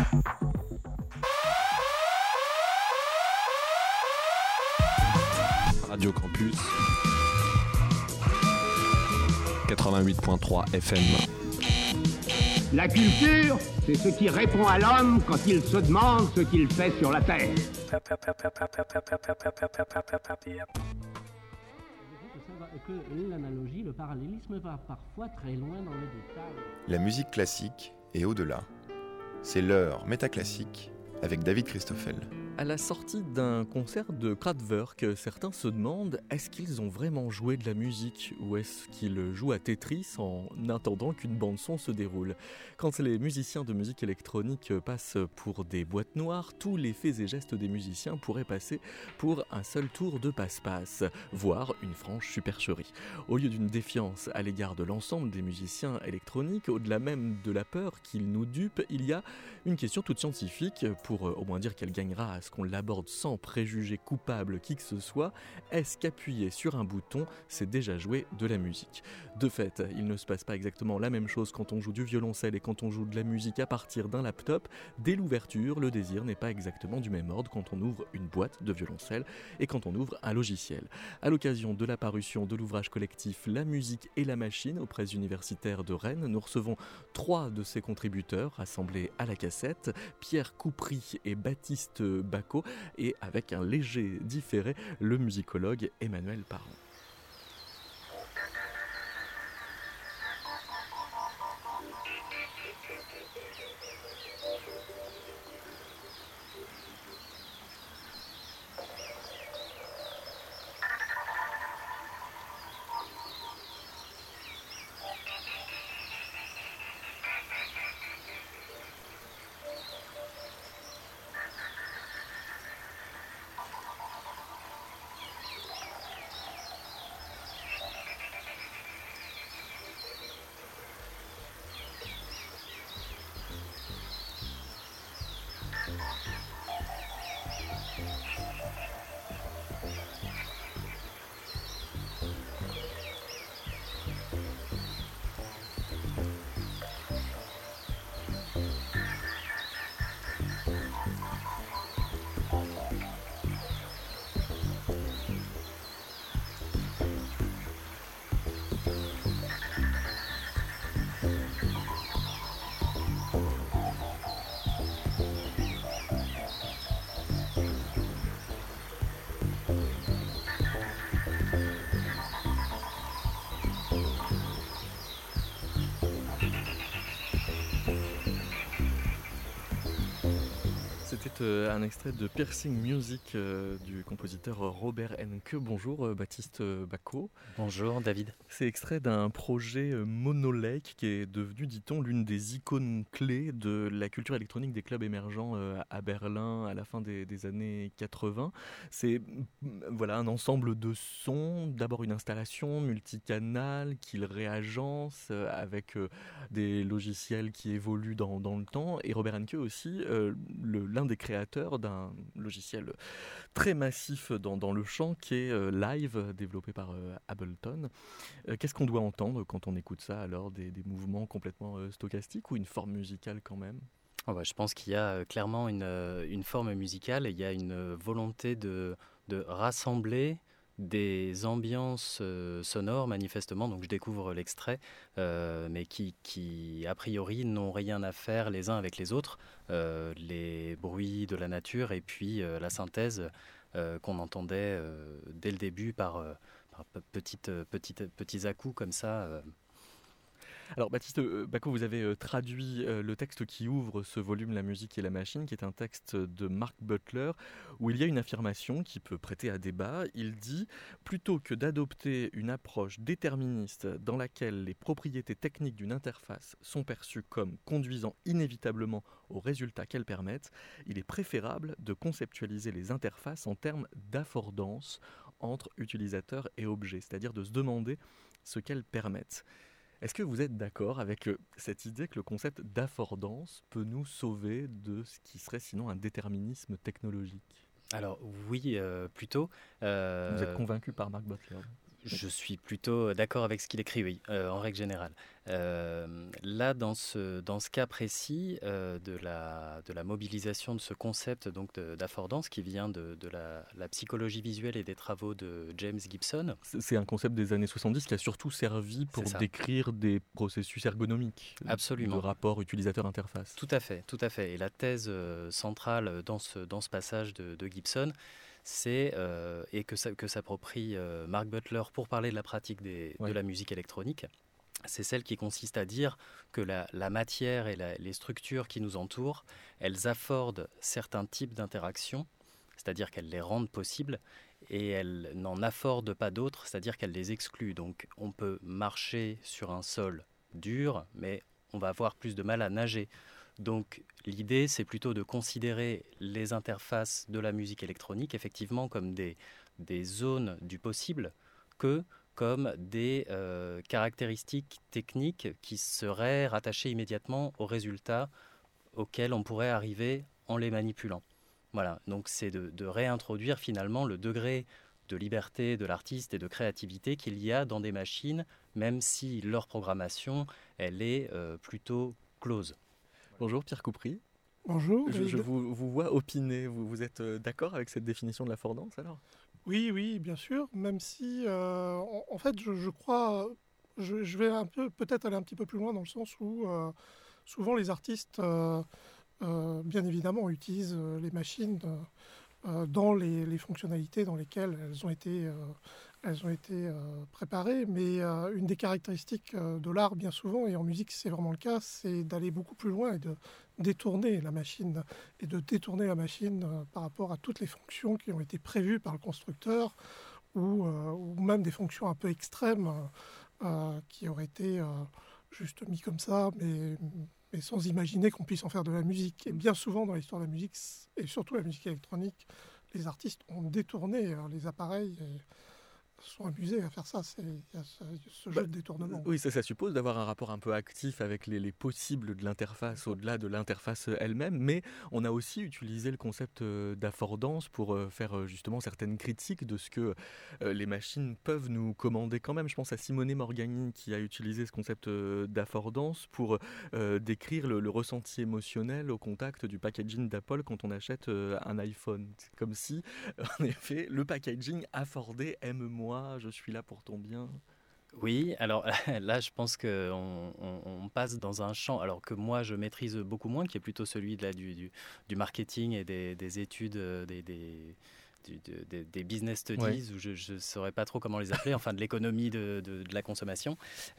Radio Campus 88.3 FM. La culture, c'est ce qui répond à l'homme quand il se demande ce qu'il fait sur la terre. Que l'analogie, le parallélisme va parfois très loin dans le détail. La musique classique et au-delà. C'est l'heure métaclassique avec David Christoffel. À la sortie d'un concert de Kraftwerk, certains se demandent est-ce qu'ils ont vraiment joué de la musique ou est-ce qu'ils jouent à Tetris en attendant qu'une bande-son se déroule. Quand les musiciens de musique électronique passent pour des boîtes noires, tous les faits et gestes des musiciens pourraient passer pour un seul tour de passe-passe, voire une franche supercherie. Au lieu d'une défiance à l'égard de l'ensemble des musiciens électroniques, au-delà même de la peur qu'ils nous dupent, il y a une question toute scientifique pour au moins dire qu'elle gagnera à ce qu'on l'aborde sans préjuger coupable qui que ce soit. Est-ce qu'appuyer sur un bouton, c'est déjà jouer de la musique ? De fait, il ne se passe pas exactement la même chose quand on joue du violoncelle et quand on joue de la musique à partir d'un laptop. Dès l'ouverture, le désir n'est pas exactement du même ordre quand on ouvre une boîte de violoncelle et quand on ouvre un logiciel. À l'occasion de la parution de l'ouvrage collectif La musique et la machine aux presses universitaires de Rennes, nous recevons 3 de ses contributeurs rassemblés à la cassette, Pierre Coupry et Baptiste Bacot, et avec un léger différé, le musicologue Emmanuel Parent. C'était un extrait de Piercing Music du compositeur Robert Enke. Bonjour Baptiste Bacot. Bonjour David. C'est extrait d'un projet Monolake qui est devenu, dit-on, l'une des icônes clés de la culture électronique des clubs émergents à Berlin à la fin des années 80. C'est voilà, un ensemble de sons, d'abord une installation multicanale qu'il réagence avec des logiciels qui évoluent dans le temps. Et Robert Enke aussi, l'un des créateurs d'un logiciel très massif dans le champ qui est Live, développé par Ableton. Qu'est-ce qu'on doit entendre quand on écoute ça alors ? Des mouvements complètement stochastiques ou une forme musicale quand même ? Je pense qu'il y a clairement une forme musicale, il y a une volonté de rassembler des ambiances sonores manifestement, donc je découvre l'extrait, mais qui a priori n'ont rien à faire les uns avec les autres, les bruits de la nature et puis la synthèse qu'on entendait dès le début par petits à-coups comme ça. Alors Baptiste Bacot, vous avez traduit le texte qui ouvre ce volume La musique et la machine, qui est un texte de Mark Butler, où il y a une affirmation qui peut prêter à débat. Il dit « Plutôt que d'adopter une approche déterministe dans laquelle les propriétés techniques d'une interface sont perçues comme conduisant inévitablement aux résultats qu'elles permettent, il est préférable de conceptualiser les interfaces en termes d'affordance entre utilisateurs et objets, c'est-à-dire de se demander ce qu'elles permettent. » Est-ce que vous êtes d'accord avec cette idée que le concept d'affordance peut nous sauver de ce qui serait sinon un déterminisme technologique ? Alors oui, plutôt. Vous êtes convaincu par Mark Butler ? Je suis plutôt d'accord avec ce qu'il écrit, oui, en règle générale. Là, dans ce cas précis de la mobilisation de ce concept donc d'affordance qui vient de la psychologie visuelle et des travaux de James Gibson. C'est un concept des années 70 qui a surtout servi pour décrire des processus ergonomiques. Absolument. De rapport utilisateur-interface. Tout à fait, tout à fait. Et la thèse centrale dans ce passage de Gibson, c'est, et que s'approprie Mark Butler pour parler de la pratique de la musique électronique, c'est celle qui consiste à dire que la matière et les structures qui nous entourent, elles affordent certains types d'interactions, c'est-à-dire qu'elles les rendent possibles, et elles n'en affordent pas d'autres, c'est-à-dire qu'elles les excluent. Donc on peut marcher sur un sol dur, mais on va avoir plus de mal à nager. Donc l'idée, c'est plutôt de considérer les interfaces de la musique électronique effectivement comme des zones du possible que comme des caractéristiques techniques qui seraient rattachées immédiatement aux résultats auxquels on pourrait arriver en les manipulant. Voilà, donc c'est de réintroduire finalement le degré de liberté de l'artiste et de créativité qu'il y a dans des machines, même si leur programmation, elle est plutôt close. Bonjour Pierre Coupry. Bonjour. Je vous vois opiner. Vous êtes d'accord avec cette définition de l'affordance alors ? Oui, bien sûr. Même si, en fait, je crois, je vais peut-être aller un petit peu plus loin dans le sens où souvent les artistes, bien évidemment, utilisent les machines dans les fonctionnalités dans lesquelles elles ont été préparées. Mais une des caractéristiques de l'art, bien souvent, et en musique c'est vraiment le cas, c'est d'aller beaucoup plus loin et de détourner la machine par rapport à toutes les fonctions qui ont été prévues par le constructeur ou même des fonctions un peu extrêmes qui auraient été juste mis comme ça, mais sans imaginer qu'on puisse en faire de la musique. Et bien souvent dans l'histoire de la musique, et surtout la musique électronique, les artistes ont détourné les appareils et sont amusés à faire ça. Il y a ce jeu de détournement. Oui, ça suppose d'avoir un rapport un peu actif avec les possibles de l'interface, au-delà de l'interface elle-même, mais on a aussi utilisé le concept d'affordance pour faire justement certaines critiques de ce que les machines peuvent nous commander quand même. Je pense à Simone Morgagni qui a utilisé ce concept d'affordance pour décrire le ressenti émotionnel au contact du packaging d'Apple quand on achète un iPhone. C'est comme si, en effet, le packaging affordé aime-moi, je suis là pour ton bien. Oui, alors là, je pense qu'on passe dans un champ, alors que moi, je maîtrise beaucoup moins, qui est plutôt celui du marketing et des études, des business studies, où je ne saurais pas trop comment les appeler, enfin de l'économie de la consommation.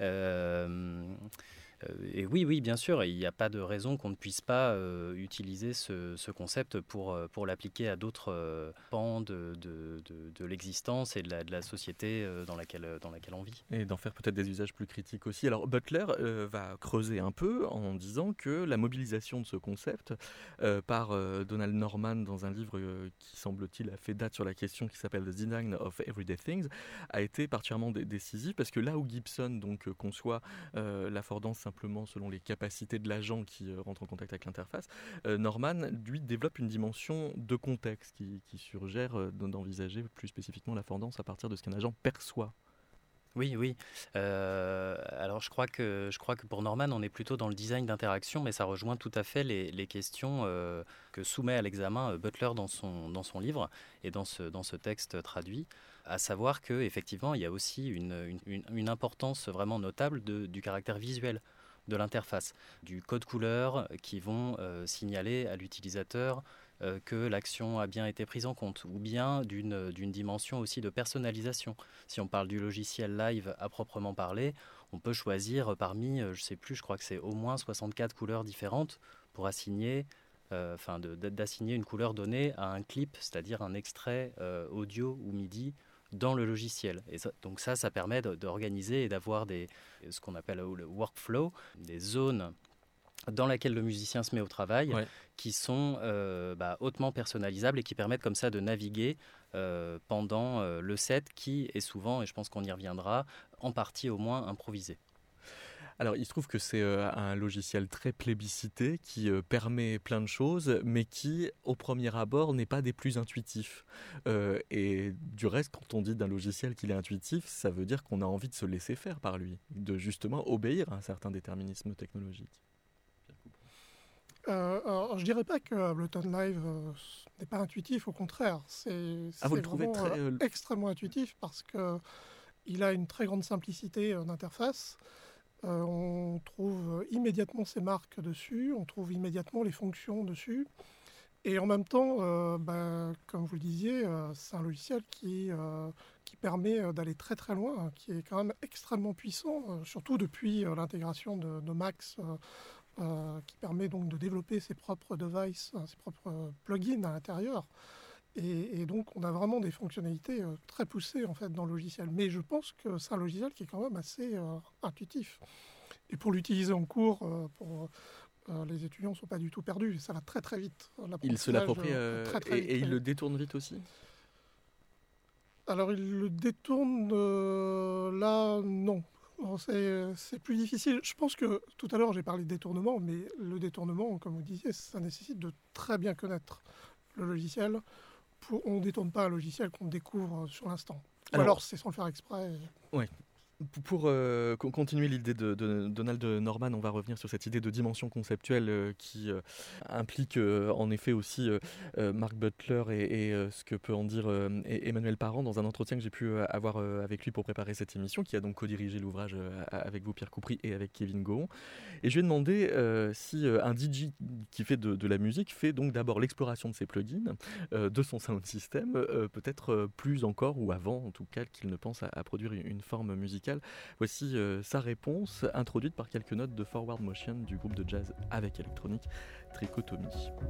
Et oui, bien sûr, il n'y a pas de raison qu'on ne puisse pas utiliser ce concept pour l'appliquer à d'autres pans de l'existence et de la société dans laquelle on vit. Et d'en faire peut-être des usages plus critiques aussi. Alors Butler va creuser un peu en disant que la mobilisation de ce concept par Donald Norman dans un livre qui semble-t-il a fait date sur la question qui s'appelle The Design of Everyday Things a été particulièrement décisif parce que là où Gibson donc conçoit l'affordance simplement selon les capacités de l'agent qui rentre en contact avec l'interface, Norman, lui, développe une dimension de contexte qui suggère d'envisager plus spécifiquement l'affordance à partir de ce qu'un agent perçoit. Oui. Alors je crois que pour Norman, on est plutôt dans le design d'interaction, mais ça rejoint tout à fait les questions que soumet à l'examen Butler dans son livre et dans ce texte traduit, à savoir qu'effectivement, il y a aussi une importance vraiment notable du caractère visuel de l'interface, du code couleur qui vont signaler à l'utilisateur que l'action a bien été prise en compte, ou bien d'une dimension aussi de personnalisation. Si on parle du logiciel live à proprement parler, on peut choisir parmi, je crois que c'est au moins 64 couleurs différentes pour assigner, d'assigner une couleur donnée à un clip, c'est-à-dire un extrait audio ou MIDI dans le logiciel. Et donc ça permet d'organiser et d'avoir ce qu'on appelle le workflow, des zones dans lesquelles le musicien se met au travail, qui sont hautement personnalisables et qui permettent comme ça de naviguer pendant le set qui est souvent, et je pense qu'on y reviendra, en partie au moins improvisé. Alors, il se trouve que c'est un logiciel très plébiscité qui permet plein de choses, mais qui, au premier abord, n'est pas des plus intuitifs. Et du reste, quand on dit d'un logiciel qu'il est intuitif, ça veut dire qu'on a envie de se laisser faire par lui, de justement obéir à un certain déterminisme technologique. Alors, je dirais pas que Ableton Live n'est pas intuitif, au contraire. C'est vous le trouvez vraiment extrêmement intuitif parce qu'il a une très grande simplicité d'interface. On trouve immédiatement ses marques dessus, on trouve immédiatement les fonctions dessus. Et en même temps, comme vous le disiez, c'est un logiciel qui permet d'aller très très loin, qui est quand même extrêmement puissant, surtout depuis l'intégration de Max, qui permet donc de développer ses propres devices, ses propres plugins à l'intérieur. Et donc, on a vraiment des fonctionnalités très poussées en fait, dans le logiciel. Mais je pense que c'est un logiciel qui est quand même assez intuitif. Et pour l'utiliser en cours, les étudiants ne sont pas du tout perdus. Ça va très très vite. Ils se l'approprient très vite, et ils le détournent vite aussi. Alors, ils le détournent là, non. Bon, c'est plus difficile. Je pense que tout à l'heure, j'ai parlé de détournement, mais le détournement, comme vous disiez, ça nécessite de très bien connaître le logiciel. On ne détourne pas un logiciel qu'on découvre sur l'instant. Ou alors c'est sans le faire exprès. Oui. Pour continuer l'idée de Donald Norman, on va revenir sur cette idée de dimension conceptuelle qui implique en effet aussi Mark Butler et ce que peut en dire Emmanuel Parent dans un entretien que j'ai pu avoir avec lui pour préparer cette émission, qui a donc co-dirigé l'ouvrage avec vous, Pierre Coupry, et avec Kevin Gohon. Et je lui ai demandé si un DJ qui fait de la musique fait donc d'abord l'exploration de ses plugins, de son sound system, peut-être plus encore, ou avant en tout cas, qu'il ne pense à produire une forme musicale. Voici sa réponse, introduite par quelques notes de Forward Motion du groupe de jazz avec électronique Trichotomie.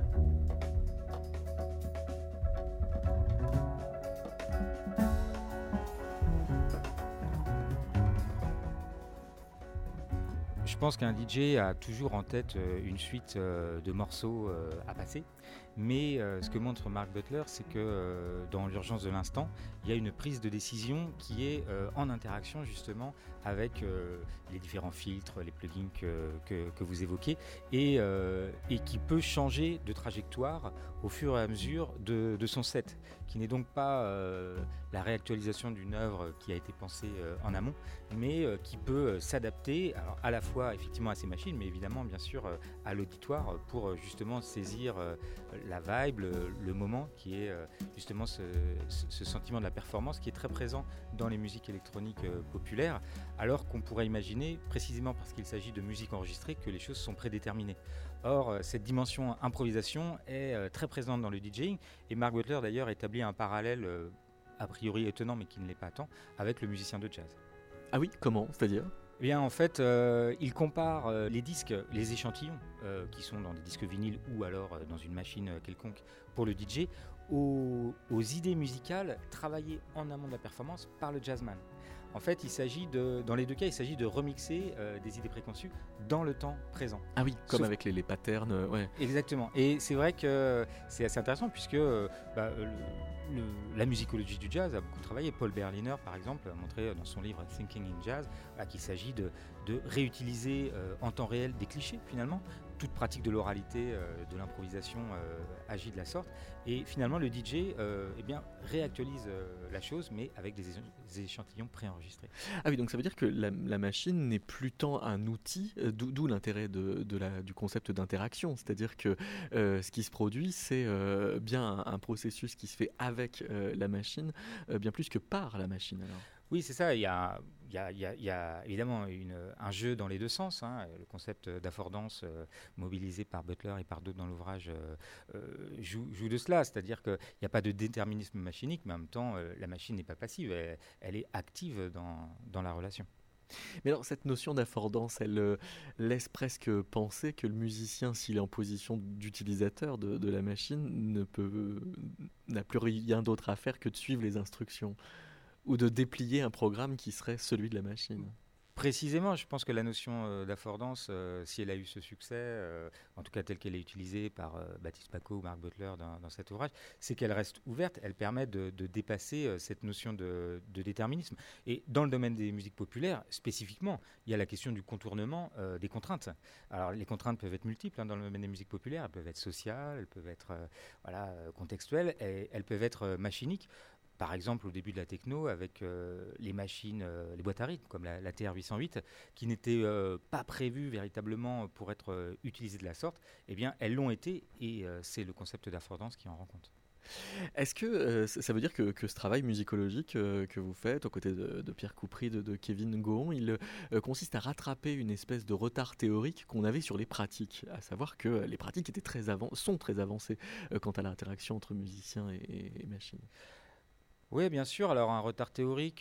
Je pense qu'un DJ a toujours en tête une suite de morceaux à passer. Mais ce que montre Mark Butler, c'est que dans l'urgence de l'instant, il y a une prise de décision qui est en interaction justement avec les différents filtres, les plugins que vous évoquez, et qui peut changer de trajectoire au fur et à mesure de son set, qui n'est donc pas la réactualisation d'une œuvre qui a été pensée en amont, mais qui peut s'adapter alors, à la fois effectivement à ces machines, mais évidemment bien sûr à l'auditoire pour justement saisir la vibe, le moment, qui est justement ce sentiment de la performance qui est très présent dans les musiques électroniques populaires, alors qu'on pourrait imaginer, précisément parce qu'il s'agit de musique enregistrée, que les choses sont prédéterminées. Or, cette dimension improvisation est très présente dans le DJing, et Mark Butler d'ailleurs établit un parallèle a priori étonnant, mais qui ne l'est pas tant, avec le musicien de jazz. Ah oui, comment ? C'est-à-dire ? Eh bien, en fait, il compare les disques, les échantillons, qui sont dans des disques vinyles ou alors dans une machine quelconque pour le DJ, aux idées musicales travaillées en amont de la performance par le jazzman. En fait, dans les deux cas, il s'agit de remixer des idées préconçues dans le temps présent. Ah oui, comme avec les patterns, ouais. Exactement. Et c'est vrai que c'est assez intéressant puisque la musicologie du jazz a beaucoup travaillé. Paul Berliner, par exemple, a montré dans son livre Thinking in Jazz qu'il s'agit de réutiliser en temps réel des clichés, finalement. Toute pratique de l'oralité, de l'improvisation agit de la sorte. Et finalement, le DJ réactualise la chose, mais avec des échantillons préenregistrés. Ah oui, donc ça veut dire que la machine n'est plus tant un outil, d'où l'intérêt du concept d'interaction. C'est-à-dire que ce qui se produit, c'est bien un processus qui se fait avec la machine, bien plus que par la machine, alors. Oui, c'est ça. Il y a évidemment un jeu dans les deux sens. Le concept d'affordance mobilisé par Butler et par d'autres dans l'ouvrage joue de cela. C'est-à-dire qu'il n'y a pas de déterminisme machinique, mais en même temps, la machine n'est pas passive. Elle est active dans la relation. Mais alors, cette notion d'affordance, elle laisse presque penser que le musicien, s'il est en position d'utilisateur de la machine, n'a plus rien d'autre à faire que de suivre les instructions, ou de déplier un programme qui serait celui de la machine. Précisément, je pense que la notion d'affordance, si elle a eu ce succès, en tout cas telle qu'elle est utilisée par Baptiste Paco ou Mark Butler dans cet ouvrage, c'est qu'elle reste ouverte, elle permet de dépasser cette notion de déterminisme. Et dans le domaine des musiques populaires, spécifiquement, il y a la question du contournement des contraintes. Alors les contraintes peuvent être multiples dans le domaine des musiques populaires, elles peuvent être sociales, elles peuvent être contextuelles, et elles peuvent être machiniques. Par exemple, au début de la techno, avec les machines, les boîtes à rythme, comme la TR-808, qui n'étaient pas prévues véritablement pour être utilisées de la sorte, eh bien, elles l'ont été, et c'est le concept d'affordance qui en rend compte. Est-ce que ça veut dire que ce travail musicologique que vous faites, aux côtés de Pierre Coupry, de Kevin Gohon, il consiste à rattraper une espèce de retard théorique qu'on avait sur les pratiques, à savoir que les pratiques sont très avancées quant à l'interaction entre musiciens et machines? Oui, bien sûr. Alors, un retard théorique,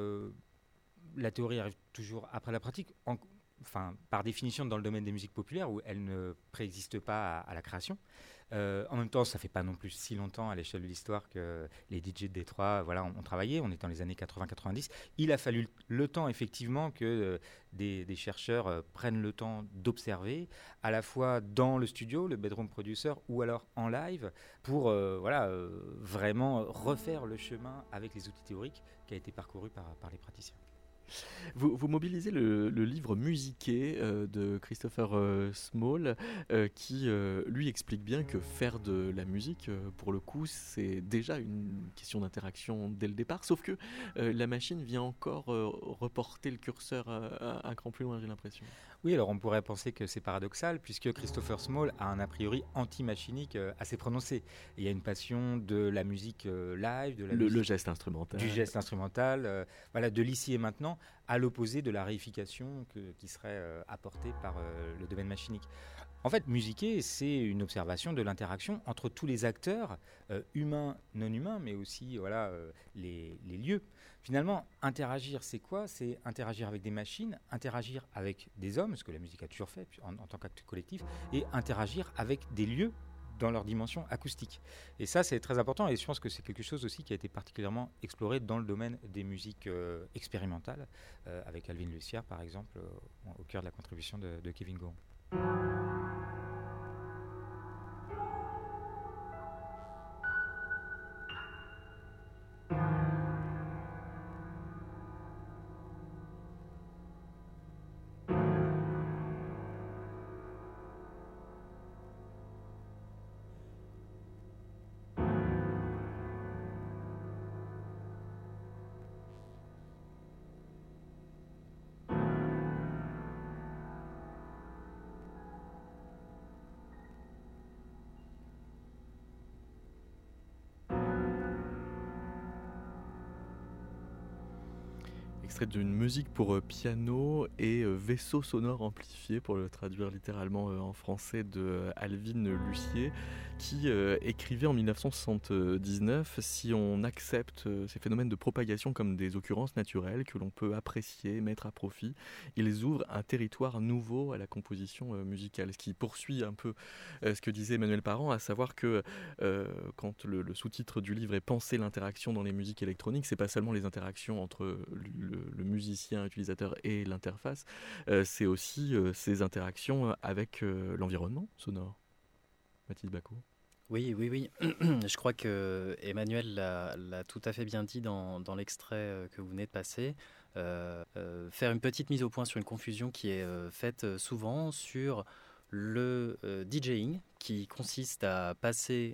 la théorie arrive toujours après la pratique, par définition dans le domaine des musiques populaires où elle ne préexiste pas à la création. En même temps, ça ne fait pas non plus si longtemps à l'échelle de l'histoire que les DJ de Détroit ont travaillé. On est dans les années 80-90. Il a fallu le temps, effectivement, que des chercheurs prennent le temps d'observer, à la fois dans le studio, le bedroom producer, ou alors en live, pour vraiment refaire le chemin avec les outils théoriques qui a été parcouru par les praticiens. Vous mobilisez le livre Musiqué de Christopher Small qui lui explique bien que faire de la musique, pour le coup, c'est déjà une question d'interaction dès le départ, sauf que la machine vient encore reporter le curseur un cran plus loin, j'ai l'impression. Oui, alors on pourrait penser que c'est paradoxal, puisque Christopher Small a un a priori anti-machinique assez prononcé. Il y a une passion de la musique live, de le geste instrumental. Du geste instrumental, de l'ici et maintenant, à l'opposé de la réification qui serait apportée par le domaine machinique. En fait, musiquer, c'est une observation de l'interaction entre tous les acteurs, humains, non humains, mais aussi les lieux. Finalement, interagir, c'est quoi ? C'est interagir avec des machines, interagir avec des hommes, ce que la musique a toujours fait en tant qu'acte collectif, et interagir avec des lieux dans leur dimension acoustique. Et ça, c'est très important, et je pense que c'est quelque chose aussi qui a été particulièrement exploré dans le domaine des musiques expérimentales, avec Alvin Lucière, par exemple, au cœur de la contribution de Kevin Gohon. Extrait d'une musique pour piano et vaisseau sonore amplifié, pour le traduire littéralement en français, de Alvin Lucier, qui écrivait en 1979 « Si on accepte ces phénomènes de propagation comme des occurrences naturelles que l'on peut apprécier, mettre à profit, ils ouvrent un territoire nouveau à la composition musicale ». Ce qui poursuit un peu ce que disait Emmanuel Parent, à savoir que quand le sous-titre du livre est « Penser l'interaction dans les musiques électroniques », c'est pas seulement les interactions entre le musicien utilisateur et l'interface, c'est aussi ces interactions avec l'environnement sonore. Mathilde Bacot. Oui. Je crois que Emmanuel l'a tout à fait bien dit dans l'extrait que vous venez de passer. Faire une petite mise au point sur une confusion qui est faite souvent sur le DJing, qui consiste à passer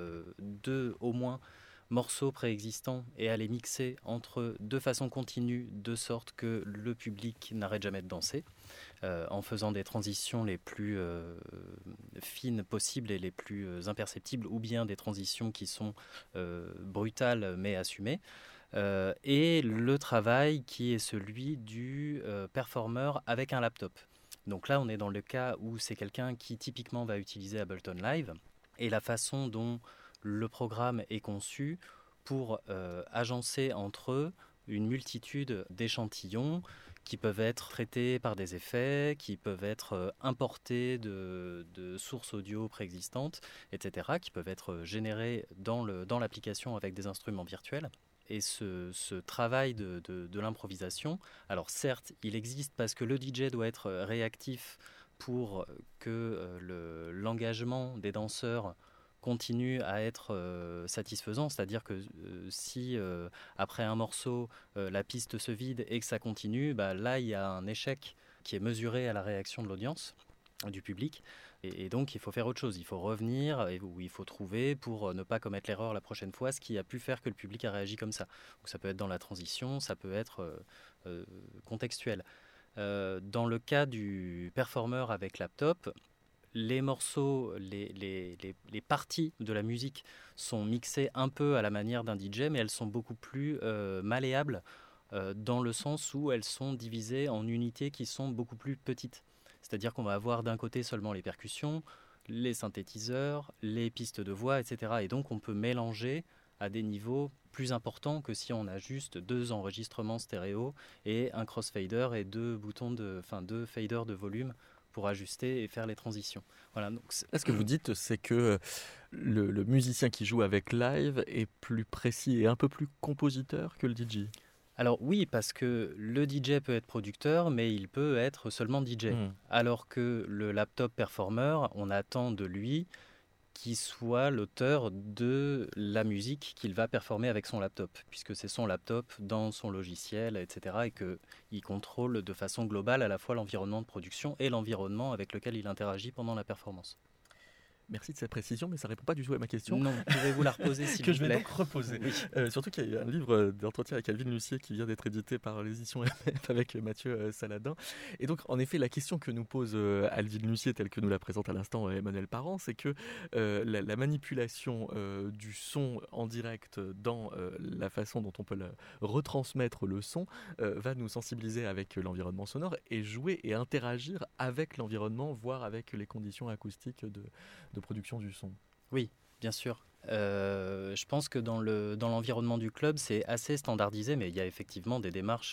deux au moins morceaux préexistants et à les mixer entre eux de façon continue, de sorte que le public n'arrête jamais de danser, en faisant des transitions les plus fines possibles et les plus imperceptibles, ou bien des transitions qui sont brutales mais assumées. Et le travail qui est celui du performeur avec un laptop. Donc là, on est dans le cas où c'est quelqu'un qui typiquement va utiliser Ableton Live, et la façon dont le programme est conçu pour agencer entre eux une multitude d'échantillons qui peuvent être traités par des effets, qui peuvent être importés de sources audio préexistantes, etc., qui peuvent être générés dans l'application avec des instruments virtuels. Et ce travail de l'improvisation, alors certes, il existe parce que le DJ doit être réactif pour que l'engagement des danseurs continue à être satisfaisant, c'est-à-dire que si après un morceau la piste se vide et que ça continue, là il y a un échec qui est mesuré à la réaction de l'audience, du public, et donc il faut faire autre chose, il faut revenir ou il faut trouver pour ne pas commettre l'erreur la prochaine fois, ce qui a pu faire que le public a réagi comme ça. Donc ça peut être dans la transition, ça peut être contextuel. Dans le cas du performeur avec laptop, les morceaux, les parties de la musique sont mixées un peu à la manière d'un DJ, mais elles sont beaucoup plus malléables dans le sens où elles sont divisées en unités qui sont beaucoup plus petites. C'est-à-dire qu'on va avoir d'un côté seulement les percussions, les synthétiseurs, les pistes de voix, etc. Et donc on peut mélanger à des niveaux plus importants que si on a juste 2 enregistrements stéréo et un crossfader et 2 faders de volume pour ajuster et faire les transitions. Voilà, donc ce que vous dites, c'est que le musicien qui joue avec live est plus précis et un peu plus compositeur que le DJ. Alors oui, parce que le DJ peut être producteur, mais il peut être seulement DJ. Alors que le laptop performer, on attend de lui qu'il soit l'auteur de la musique qu'il va performer avec son laptop, puisque c'est son laptop dans son logiciel, etc. et qu'il contrôle de façon globale à la fois l'environnement de production et l'environnement avec lequel il interagit pendant la performance. Merci de cette précision, mais ça ne répond pas du tout à ma question. Non, je vais vous la reposer s'il vous plaît. Que je vais donc reposer. Oui. Surtout qu'il y a un livre d'entretien avec Alvin Lucier qui vient d'être édité par les éditions MF avec Mathieu Saladin. Et donc, en effet, la question que nous pose Alvin Lucier, telle que nous la présente à l'instant Emmanuel Parent, c'est que la manipulation du son en direct dans la façon dont on peut retransmettre le son va nous sensibiliser avec l'environnement sonore et jouer et interagir avec l'environnement, voire avec les conditions acoustiques de production du son. Oui, bien sûr. Je pense que dans l'environnement du club, c'est assez standardisé, mais il y a effectivement des démarches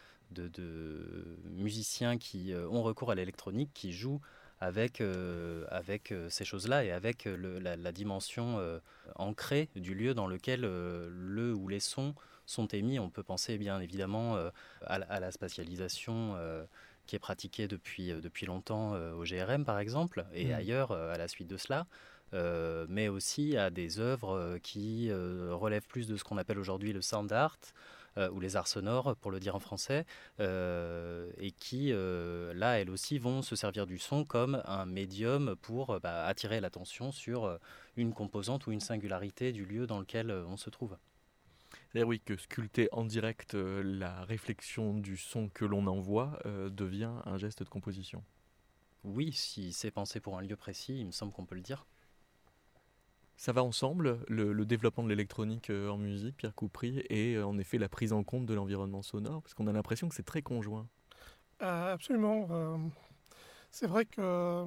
de musiciens qui ont recours à l'électronique, qui jouent avec ces choses-là et avec la dimension ancrée du lieu dans lequel le ou les sons sont émis. On peut penser bien évidemment à la spatialisation qui est pratiquée depuis longtemps au GRM par exemple, et ailleurs à la suite de cela, mais aussi à des œuvres qui relèvent plus de ce qu'on appelle aujourd'hui le sound art, ou les arts sonores pour le dire en français, et qui là elles aussi vont se servir du son comme un médium pour attirer l'attention sur une composante ou une singularité du lieu dans lequel on se trouve. C'est-à-dire oui, que sculpter en direct la réflexion du son que l'on envoie devient un geste de composition. Oui, si c'est pensé pour un lieu précis, il me semble qu'on peut le dire. Ça va ensemble, le développement de l'électronique en musique, Pierre Coupry, et en effet la prise en compte de l'environnement sonore, parce qu'on a l'impression que c'est très conjoint. Absolument. C'est vrai que...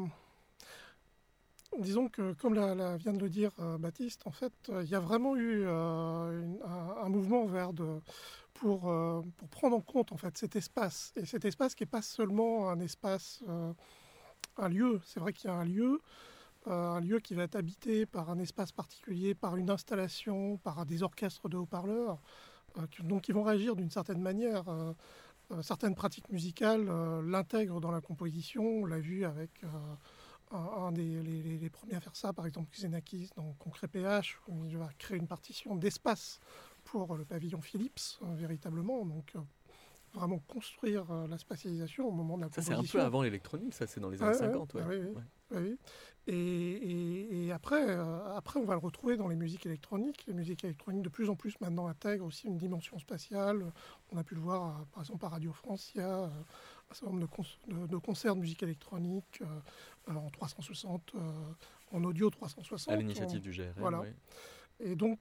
Disons que, comme vient de le dire Baptiste, en fait, il y a vraiment eu un mouvement pour prendre en compte en fait, cet espace. Et cet espace qui n'est pas seulement un espace, un lieu. C'est vrai qu'il y a un lieu qui va être habité par un espace particulier, par une installation, par des orchestres de haut-parleurs, donc qui vont réagir d'une certaine manière. Certaines pratiques musicales l'intègrent dans la composition. On l'a vu avec... un des premiers à faire ça, par exemple Xenakis dans Concret PH, où il va créer une partition d'espace pour le pavillon Philips, véritablement. Donc, vraiment construire la spatialisation au moment de la composition. Ça, c'est un peu avant l'électronique, ça, c'est dans les années 50. Oui. Et après, on va le retrouver dans les musiques électroniques. Les musiques électroniques, de plus en plus, maintenant, intègrent aussi une dimension spatiale. On a pu le voir, par exemple, à Radio France, il y a un certain nombre de concerts de musique électronique en 360, en audio 360. À l'initiative du GRM, voilà. Oui. Et donc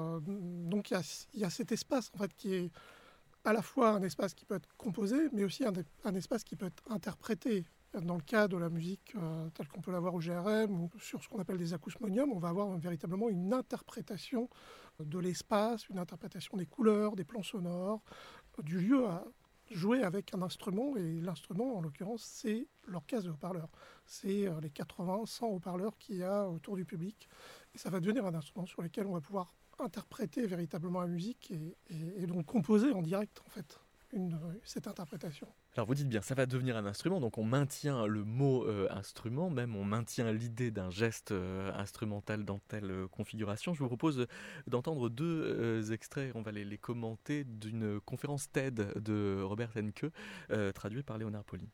il y a cet espace, en fait, qui est à la fois un espace qui peut être composé, mais aussi un espace qui peut être interprété. Dans le cas de la musique telle qu'on peut l'avoir au GRM ou sur ce qu'on appelle des acousmoniums, on va avoir véritablement une interprétation de l'espace, une interprétation des couleurs, des plans sonores, du lieu jouer avec un instrument, et l'instrument, en l'occurrence, c'est l'orchestre de haut-parleurs. C'est les 80, 100 haut-parleurs qu'il y a autour du public. Et ça va devenir un instrument sur lequel on va pouvoir interpréter véritablement la musique et donc composer en direct, en fait, cette interprétation. Alors vous dites bien, ça va devenir un instrument, donc on maintient le mot instrument, même on maintient l'idée d'un geste instrumental dans telle configuration. Je vous propose d'entendre deux extraits, on va les commenter, d'une conférence TED de Robert Enke, traduit par Léonard Pauly.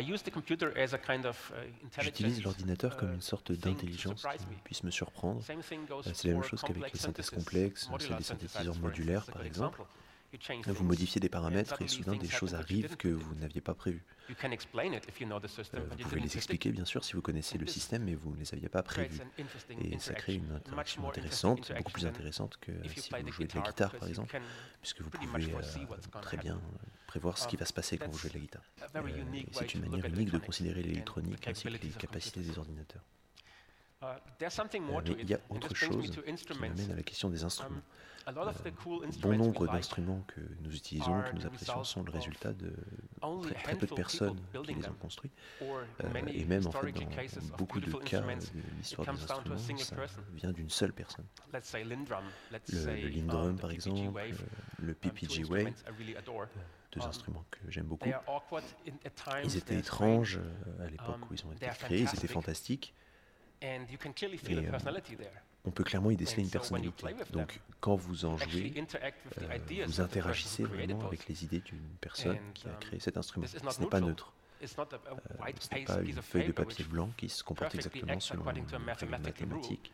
J'utilise l'ordinateur comme une sorte d'intelligence qui puisse me surprendre. C'est la même chose qu'avec les synthèses complexes, les synthétiseurs modulaires par exemple. Vous modifiez des paramètres et soudain des choses arrivent que vous n'aviez pas prévues. Vous pouvez les expliquer bien sûr si vous connaissez le système, mais vous ne les aviez pas prévus. Et ça crée une interaction intéressante, beaucoup plus intéressante que si vous jouez de la guitare par exemple, puisque vous pouvez très bien prévoir ce qui va se passer quand vous jouez de la guitare. C'est une manière unique de considérer l'électronique ainsi que les capacités des ordinateurs. Mais il y a autre chose qui m'amène à la question des instruments. Bon nombre d'instruments que nous utilisons, que nous apprécions, sont le résultat de très peu de personnes qui les ont construits. Et même en fait, dans beaucoup de cas de l'histoire des instruments, ça vient d'une seule personne. Le Lindrum par exemple, le PPG Wave, deux instruments que j'aime beaucoup. Ils étaient étranges à l'époque où ils ont été créés, ils étaient fantastiques. Et on peut clairement y déceler une personnalité. Donc, quand vous en jouez, vous interagissez vraiment avec les idées d'une personne qui a créé cet instrument. Ce n'est pas neutre. Ce n'est pas une feuille de papier blanc qui se comporte exactement selon une règle mathématique.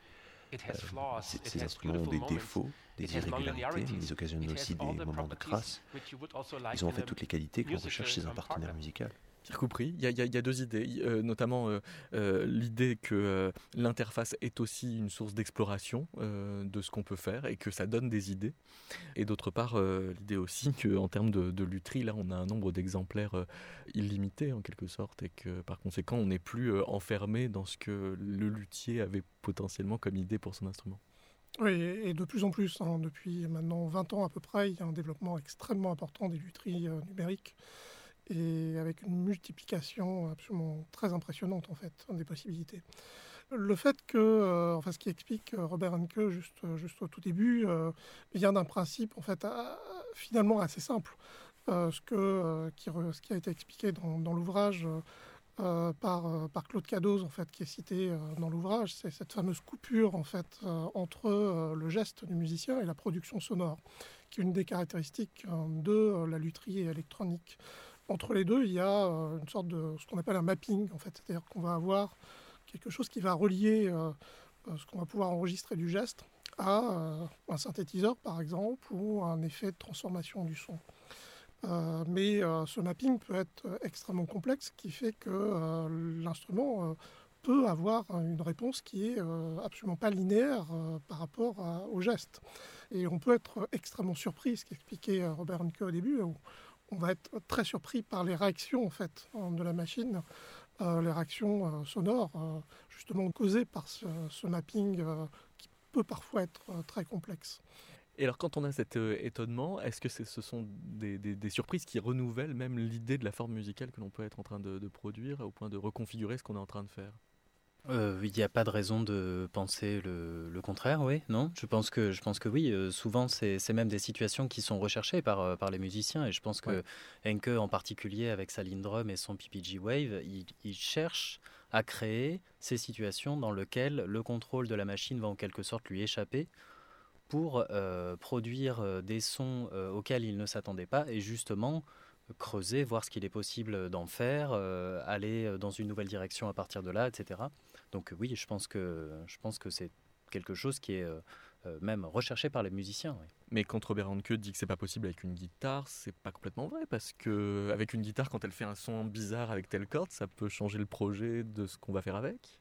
Ces instruments ont des défauts, des irrégularités, mais ils occasionnent aussi des moments de grâce. Ils ont en fait toutes les qualités qu'on recherche chez un partenaire musical. Pierre Coupry, il y a deux idées, notamment l'idée que l'interface est aussi une source d'exploration de ce qu'on peut faire et que ça donne des idées. Et d'autre part, l'idée aussi qu'en termes de lutherie, là on a un nombre d'exemplaires illimité en quelque sorte et que par conséquent on n'est plus enfermé dans ce que le luthier avait potentiellement comme idée pour son instrument. Oui, et de plus en plus, depuis maintenant 20 ans à peu près, il y a un développement extrêmement important des lutheries numériques. Et avec une multiplication absolument très impressionnante en fait des possibilités. Le fait que, ce qui explique Robert Enke juste au tout début, vient d'un principe en fait finalement assez simple. Ce qui a été expliqué dans l'ouvrage par Claude Cadoz en fait, qui est cité dans l'ouvrage, c'est cette fameuse coupure en fait entre le geste du musicien et la production sonore, qui est une des caractéristiques de la lutherie électronique. Entre les deux, il y a une sorte de ce qu'on appelle un mapping, en fait. C'est-à-dire qu'on va avoir quelque chose qui va relier ce qu'on va pouvoir enregistrer du geste à un synthétiseur, par exemple, ou un effet de transformation du son. Mais ce mapping peut être extrêmement complexe, ce qui fait que l'instrument peut avoir une réponse qui est absolument pas linéaire par rapport au geste. Et on peut être extrêmement surpris, ce qu'expliquait Robert Enke au début, on va être très surpris par les réactions en fait, de la machine, les réactions sonores, justement causées par ce mapping qui peut parfois être très complexe. Et alors quand on a cet étonnement, est-ce que ce sont des surprises qui renouvellent même l'idée de la forme musicale que l'on peut être en train de produire au point de reconfigurer ce qu'on est en train de faire ? Il n'y a pas de raison de penser le contraire, oui, non ? Je pense que oui, souvent c'est même des situations qui sont recherchées par les musiciens et je pense que Enke en particulier avec sa Lindrum et son PPG Wave, il cherche à créer ces situations dans lesquelles le contrôle de la machine va en quelque sorte lui échapper pour produire des sons auxquels il ne s'attendait pas et justement creuser, voir ce qu'il est possible d'en faire, aller dans une nouvelle direction à partir de là, etc. Donc oui, je pense que c'est quelque chose qui est même recherché par les musiciens. Oui. Mais quand Robert Enke dit que c'est pas possible avec une guitare, c'est pas complètement vrai parce que avec une guitare, quand elle fait un son bizarre avec telle corde, ça peut changer le projet de ce qu'on va faire avec.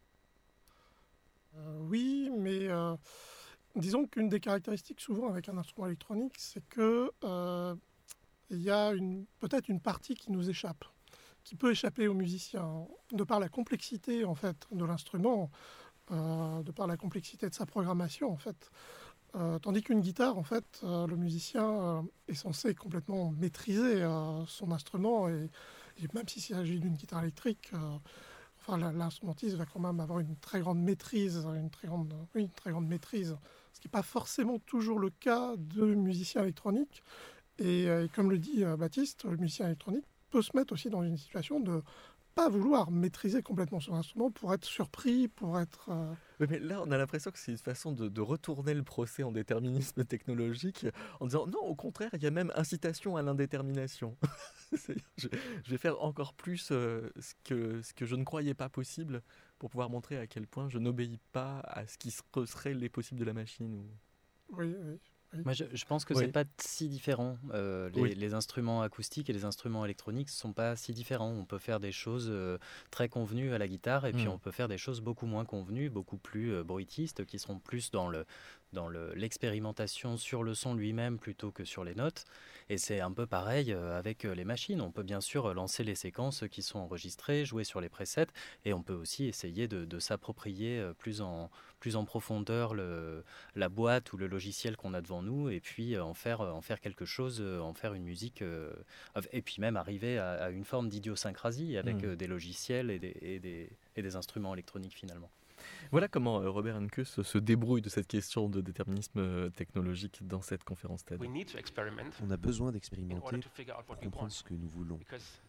Oui, mais disons qu'une des caractéristiques souvent avec un instrument électronique, c'est que il y a peut-être une partie qui nous échappe, qui peut échapper aux musiciens, de par la complexité en fait de l'instrument, de par la complexité de sa programmation en fait. Tandis qu'une guitare, en fait, le musicien est censé complètement maîtriser son instrument et même s'il s'agit d'une guitare électrique, l'instrumentiste va quand même avoir une très grande maîtrise, une très grande maîtrise, ce qui n'est pas forcément toujours le cas de musiciens électroniques. Et comme le dit Baptiste, le musicien électronique peut se mettre aussi dans une situation de pas vouloir maîtriser complètement son instrument pour être surpris, pour être... Oui, mais là, on a l'impression que c'est une façon de retourner le procès en déterminisme technologique en disant non, au contraire, il y a même incitation à l'indétermination. je vais faire encore plus ce que je ne croyais pas possible pour pouvoir montrer à quel point je n'obéis pas à ce qui serait les possibles de la machine. Oui. Moi, je pense que c'est pas si différent. Les instruments acoustiques et les instruments électroniques ne sont pas si différents. On peut faire des choses très convenues à la guitare et puis on peut faire des choses beaucoup moins convenues, beaucoup plus bruitistes, qui seront plus dans l'expérimentation sur le son lui-même plutôt que sur les notes. Et c'est un peu pareil avec les machines. On peut bien sûr lancer les séquences qui sont enregistrées, jouer sur les presets, et on peut aussi essayer de s'approprier plus en profondeur la boîte ou le logiciel qu'on a devant nous, et puis en faire quelque chose, en faire une musique, et puis même arriver à une forme d'idiosyncrasie avec des logiciels et des instruments électroniques finalement. Voilà comment Robert Henke se débrouille de cette question de déterminisme technologique dans cette conférence TED. On a besoin d'expérimenter pour comprendre ce que nous voulons.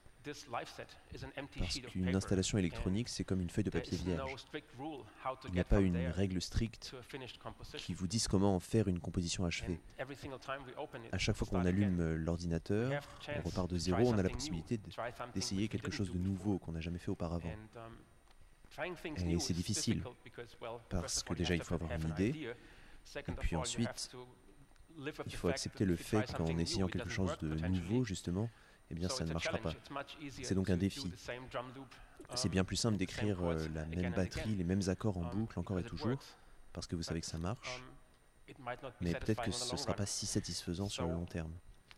Parce qu'une installation électronique, c'est comme une feuille de papier vierge. Il n'y a pas une règle stricte qui vous dise comment en faire une composition achevée. À chaque fois qu'on allume l'ordinateur, on repart de zéro, on a la possibilité d'essayer quelque chose de nouveau qu'on n'a jamais fait auparavant. Et c'est difficile, parce que déjà il faut avoir une idée, et puis ensuite il faut accepter le fait qu'en essayant quelque chose de nouveau, justement, eh bien ça ne marchera pas. C'est donc un défi. C'est bien plus simple d'écrire la même batterie, les mêmes accords en boucle, encore et toujours, parce que vous savez que ça marche, mais peut-être que ce ne sera pas si satisfaisant sur le long terme.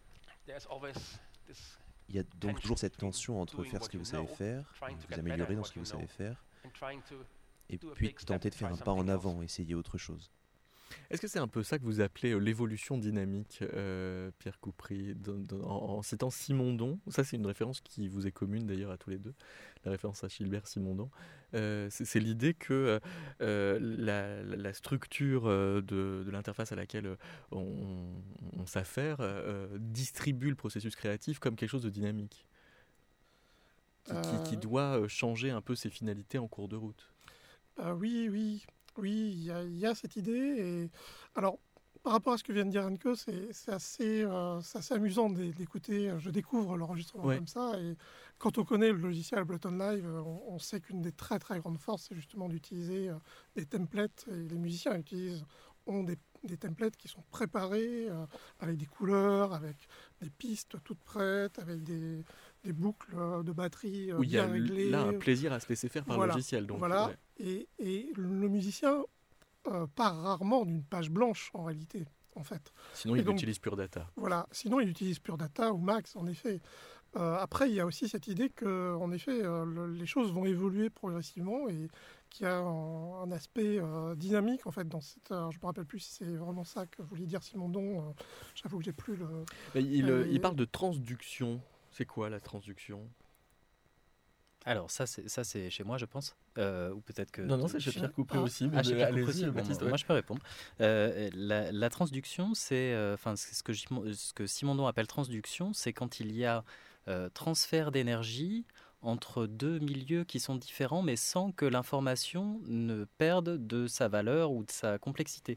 Il y a donc toujours cette tension entre faire ce que vous savez faire, vous améliorer dans ce que vous savez faire, et puis tenter de faire un pas en avant, essayer autre chose. Est-ce que c'est un peu ça que vous appelez l'évolution dynamique, Pierre Coupry, en citant Simondon? Ça, c'est une référence qui vous est commune d'ailleurs à tous les deux, la référence à Gilbert Simondon. C'est l'idée que la structure de l'interface à laquelle on s'affaire distribue le processus créatif comme quelque chose de dynamique, qui doit changer un peu ses finalités en cours de route. Oui, il y a cette idée. Et alors, par rapport à ce que vient de dire Henke, c'est assez amusant d'écouter. Je découvre l'enregistrement comme ça. Et quand on connaît le logiciel Ableton Live, on sait qu'une des très très grandes forces, c'est justement d'utiliser des templates. Et les musiciens ont des templates qui sont préparés avec des couleurs, avec des pistes toutes prêtes, avec des boucles de batterie bien réglées. Il y a là un plaisir à se laisser faire par le logiciel. Donc, voilà. Et le musicien part rarement d'une page blanche en réalité, en fait. Sinon, il utilise Pure Data. Voilà, sinon il utilise Pure Data ou Max, en effet. Après, il y a aussi cette idée que, en effet, les choses vont évoluer progressivement et qu'il y a un aspect dynamique, en fait, dans cette... je ne me rappelle plus si c'est vraiment ça que voulait dire Simondon. J'avoue que j'ai plus le... Il parle de transduction. C'est quoi la transduction ? Alors ça c'est chez moi je pense, ou peut-être que... Non c'est chez Pierre Coupry aussi, mais chez Pierre Coupry aussi. Baptiste, moi je peux répondre. La transduction, c'est ce que Simondon appelle transduction, c'est quand il y a transfert d'énergie entre deux milieux qui sont différents, mais sans que l'information ne perde de sa valeur ou de sa complexité.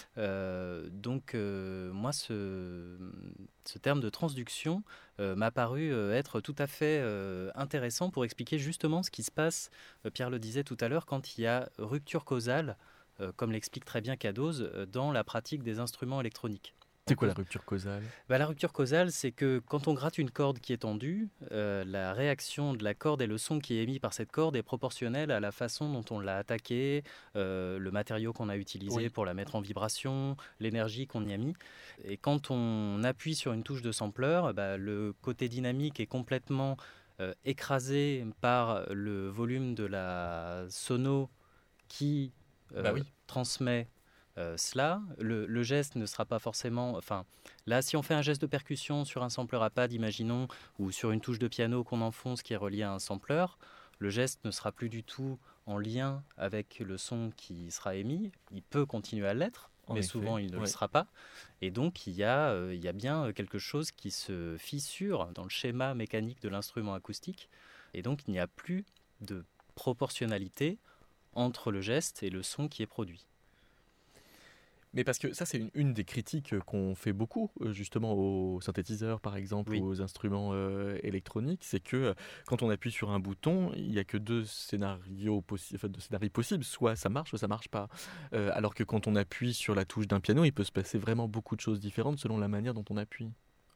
Donc, moi, ce terme de transduction m'a paru être tout à fait intéressant pour expliquer justement ce qui se passe, Pierre le disait tout à l'heure, quand il y a rupture causale, comme l'explique très bien Cadose, dans la pratique des instruments électroniques. C'est quoi la rupture causale ? La rupture causale, c'est que quand on gratte une corde qui est tendue, la réaction de la corde et le son qui est émis par cette corde est proportionnel à la façon dont on l'a attaquée, le matériau qu'on a utilisé pour la mettre en vibration, l'énergie qu'on y a mis. Et quand on appuie sur une touche de sampler, le côté dynamique est complètement écrasé par le volume de la sono qui transmet cela. Le geste ne sera pas forcément... Enfin, là, si on fait un geste de percussion sur un sampler à pad, imaginons, ou sur une touche de piano qu'on enfonce qui est reliée à un sampler, le geste ne sera plus du tout en lien avec le son qui sera émis. Il peut continuer à l'être, mais souvent il ne le sera pas. Et donc, il y a bien quelque chose qui se fissure dans le schéma mécanique de l'instrument acoustique. Et donc, il n'y a plus de proportionnalité entre le geste et le son qui est produit. Mais parce que ça, c'est une des critiques qu'on fait beaucoup, justement, aux synthétiseurs, par exemple, ou aux instruments électroniques, c'est que quand on appuie sur un bouton, il n'y a que deux scénarios possibles, soit ça marche pas. Alors que quand on appuie sur la touche d'un piano, il peut se passer vraiment beaucoup de choses différentes selon la manière dont on appuie.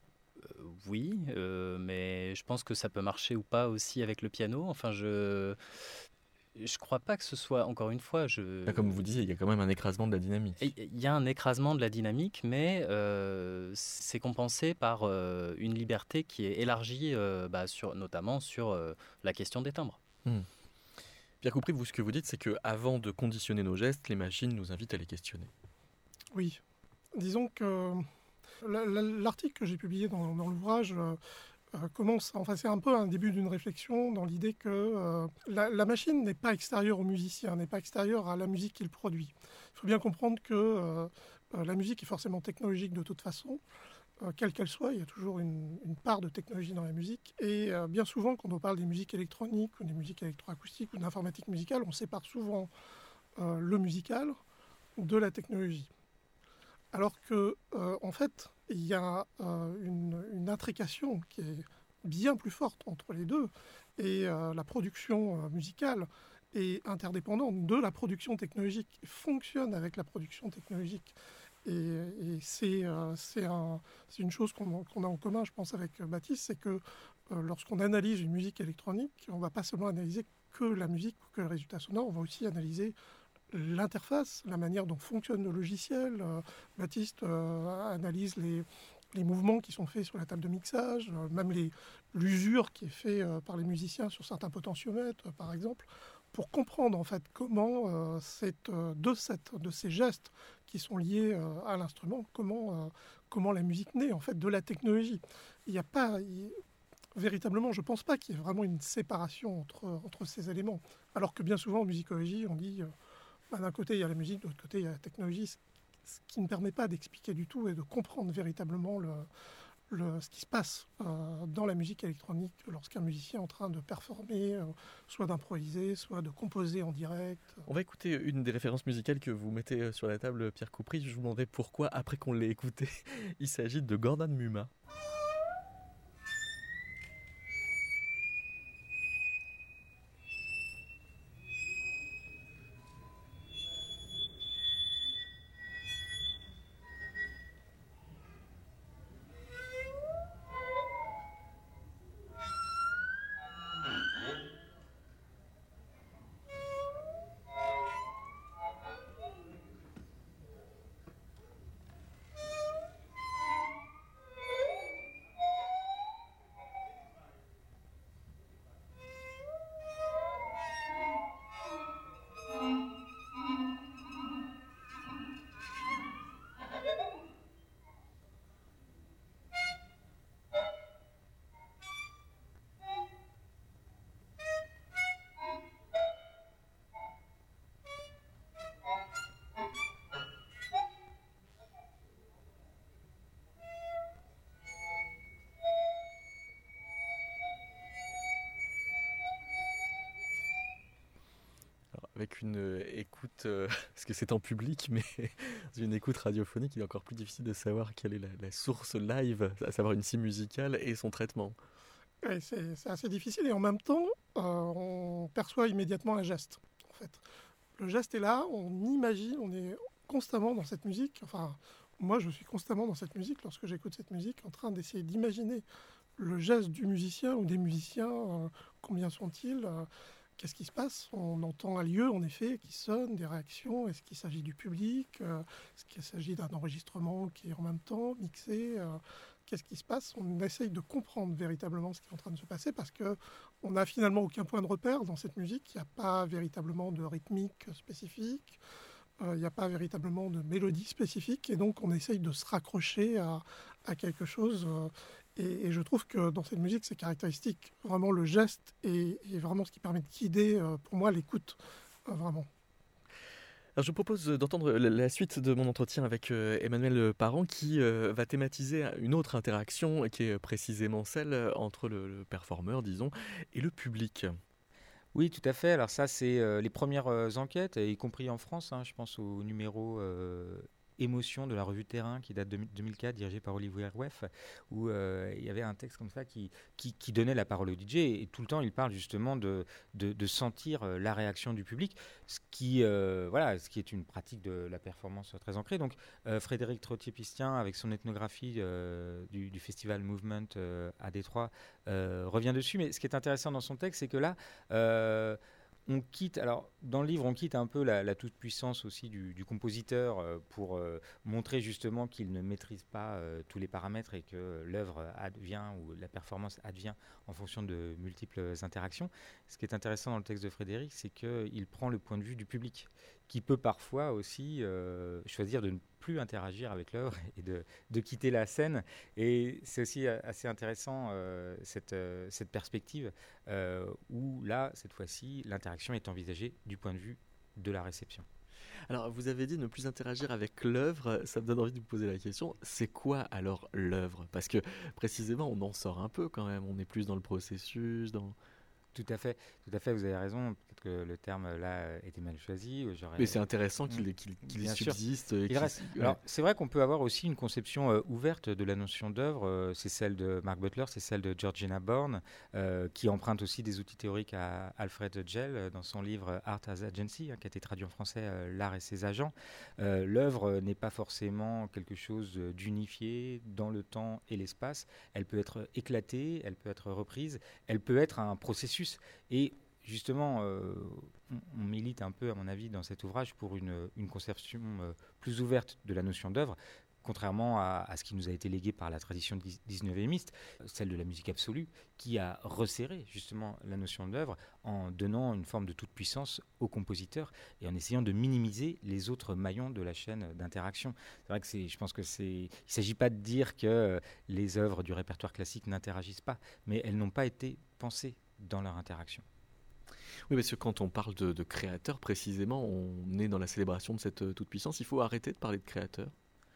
Oui, mais je pense que ça peut marcher ou pas aussi avec le piano. Enfin, je crois pas que ce soit, encore une fois... Comme vous disiez, il y a quand même un écrasement de la dynamique. Il y a un écrasement de la dynamique, mais c'est compensé par une liberté qui est élargie, notamment sur la question des timbres. Pierre Coupry, ce que vous dites, c'est qu'avant de conditionner nos gestes, les machines nous invitent à les questionner. Oui. Disons que l'article que j'ai publié dans l'ouvrage... c'est un peu un début d'une réflexion dans l'idée que la machine n'est pas extérieure au musicien, n'est pas extérieure à la musique qu'il produit. Il faut bien comprendre que la musique est forcément technologique de toute façon, quelle qu'elle soit, il y a toujours une part de technologie dans la musique. Et bien souvent, quand on parle des musiques électroniques ou des musiques électroacoustiques ou d'informatique musicale, on sépare souvent le musical de la technologie. Alors que, en fait, il y a une intrication qui est bien plus forte entre les deux, et la production musicale est interdépendante de la production technologique, fonctionne avec la production technologique. Et c'est une chose qu'on a en commun, je pense, avec Baptiste, c'est que lorsqu'on analyse une musique électronique, on ne va pas seulement analyser que la musique ou que le résultat sonore, on va aussi analyser l'interface, la manière dont fonctionne le logiciel. Baptiste analyse les mouvements qui sont faits sur la table de mixage, même l'usure qui est faite par les musiciens sur certains potentiomètres, par exemple, pour comprendre en fait comment de ces gestes qui sont liés à l'instrument, comment la musique naît en fait de la technologie. Véritablement, je ne pense pas qu'il y ait vraiment une séparation entre ces éléments. Alors que bien souvent en musicologie, on dit d'un côté il y a la musique, de l'autre côté il y a la technologie, ce qui ne permet pas d'expliquer du tout et de comprendre véritablement ce qui se passe dans la musique électronique lorsqu'un musicien est en train de performer, soit d'improviser, soit de composer en direct. On va écouter une des références musicales que vous mettez sur la table, Pierre Coupry. Je vous demanderai pourquoi, après qu'on l'ait écouté, il s'agit de Gordon Muma. Avec une écoute, parce que c'est en public, mais une écoute radiophonique, il est encore plus difficile de savoir quelle est la source live, à savoir une scie musicale et son traitement. Oui, c'est assez difficile et en même temps, on perçoit immédiatement un geste. En fait, le geste est là, on imagine, on est constamment dans cette musique. Enfin, moi, je suis constamment dans cette musique lorsque j'écoute cette musique, en train d'essayer d'imaginer le geste du musicien ou des musiciens. Combien sont-ils ? Qu'est-ce qui se passe ? On entend un lieu, en effet, qui sonne, des réactions. Est-ce qu'il s'agit du public ? Est-ce qu'il s'agit d'un enregistrement qui est en même temps mixé ? Qu'est-ce qui se passe ? On essaye de comprendre véritablement ce qui est en train de se passer parce qu'on n'a finalement aucun point de repère dans cette musique. Il n'y a pas véritablement de rythmique spécifique. il n'y a pas véritablement de mélodie spécifique, et donc on essaye de se raccrocher à quelque chose. Et je trouve que dans cette musique, c'est caractéristique. Vraiment, le geste est vraiment ce qui permet de guider, pour moi, l'écoute, vraiment. Alors je vous propose d'entendre la suite de mon entretien avec Emmanuel Parent qui va thématiser une autre interaction qui est précisément celle entre le performeur, disons, et le public. Oui, tout à fait. Alors ça, c'est les premières enquêtes, y compris en France. Je pense au numéro Émotion de la revue Terrain qui date de 2004, dirigé par Olivier Rueff, où il y avait un texte comme ça qui donnait la parole au DJ, et tout le temps il parle justement de sentir la réaction du public, ce qui est une pratique de la performance très ancrée. Donc Frédéric Trottier-Pistien, avec son ethnographie du festival Movement à Détroit, revient dessus. Mais ce qui est intéressant dans son texte, c'est que là on quitte, alors dans le livre, on quitte un peu la toute-puissance aussi du compositeur pour montrer justement qu'il ne maîtrise pas tous les paramètres et que l'œuvre advient ou la performance advient en fonction de multiples interactions. Ce qui est intéressant dans le texte de Frédéric, c'est qu'il prend le point de vue du public, qui peut parfois aussi choisir de ne plus interagir avec l'œuvre et de quitter la scène. Et c'est aussi assez intéressant cette perspective où là, cette fois-ci, l'interaction est envisagée du point de vue de la réception. Alors, vous avez dit ne plus interagir avec l'œuvre, ça me donne envie de vous poser la question, c'est quoi alors l'œuvre ? Parce que précisément, on en sort un peu quand même, on est plus dans le processus, dans... Tout à fait, vous avez raison. Peut-être que le terme là était mal choisi. Mais c'est intéressant qu'il subsiste. Alors, c'est vrai qu'on peut avoir aussi une conception ouverte de la notion d'œuvre. C'est celle de Mark Butler, c'est celle de Georgina Born, qui emprunte aussi des outils théoriques à Alfred Gell dans son livre Art as Agency, qui a été traduit en français L'art et ses agents. L'œuvre n'est pas forcément quelque chose d'unifié dans le temps et l'espace. Elle peut être éclatée, elle peut être reprise, elle peut être un processus. Et justement, on milite un peu, à mon avis, dans cet ouvrage pour une conception plus ouverte de la notion d'œuvre, contrairement à ce qui nous a été légué par la tradition 19e, celle de la musique absolue, qui a resserré justement la notion d'œuvre en donnant une forme de toute-puissance au compositeur et en essayant de minimiser les autres maillons de la chaîne d'interaction. C'est vrai que je pense que il ne s'agit pas de dire que les œuvres du répertoire classique n'interagissent pas, mais elles n'ont pas été pensées dans leur interaction. Oui, parce que quand on parle de créateurs, précisément, on est dans la célébration de cette toute-puissance. Il faut arrêter de parler de créateurs.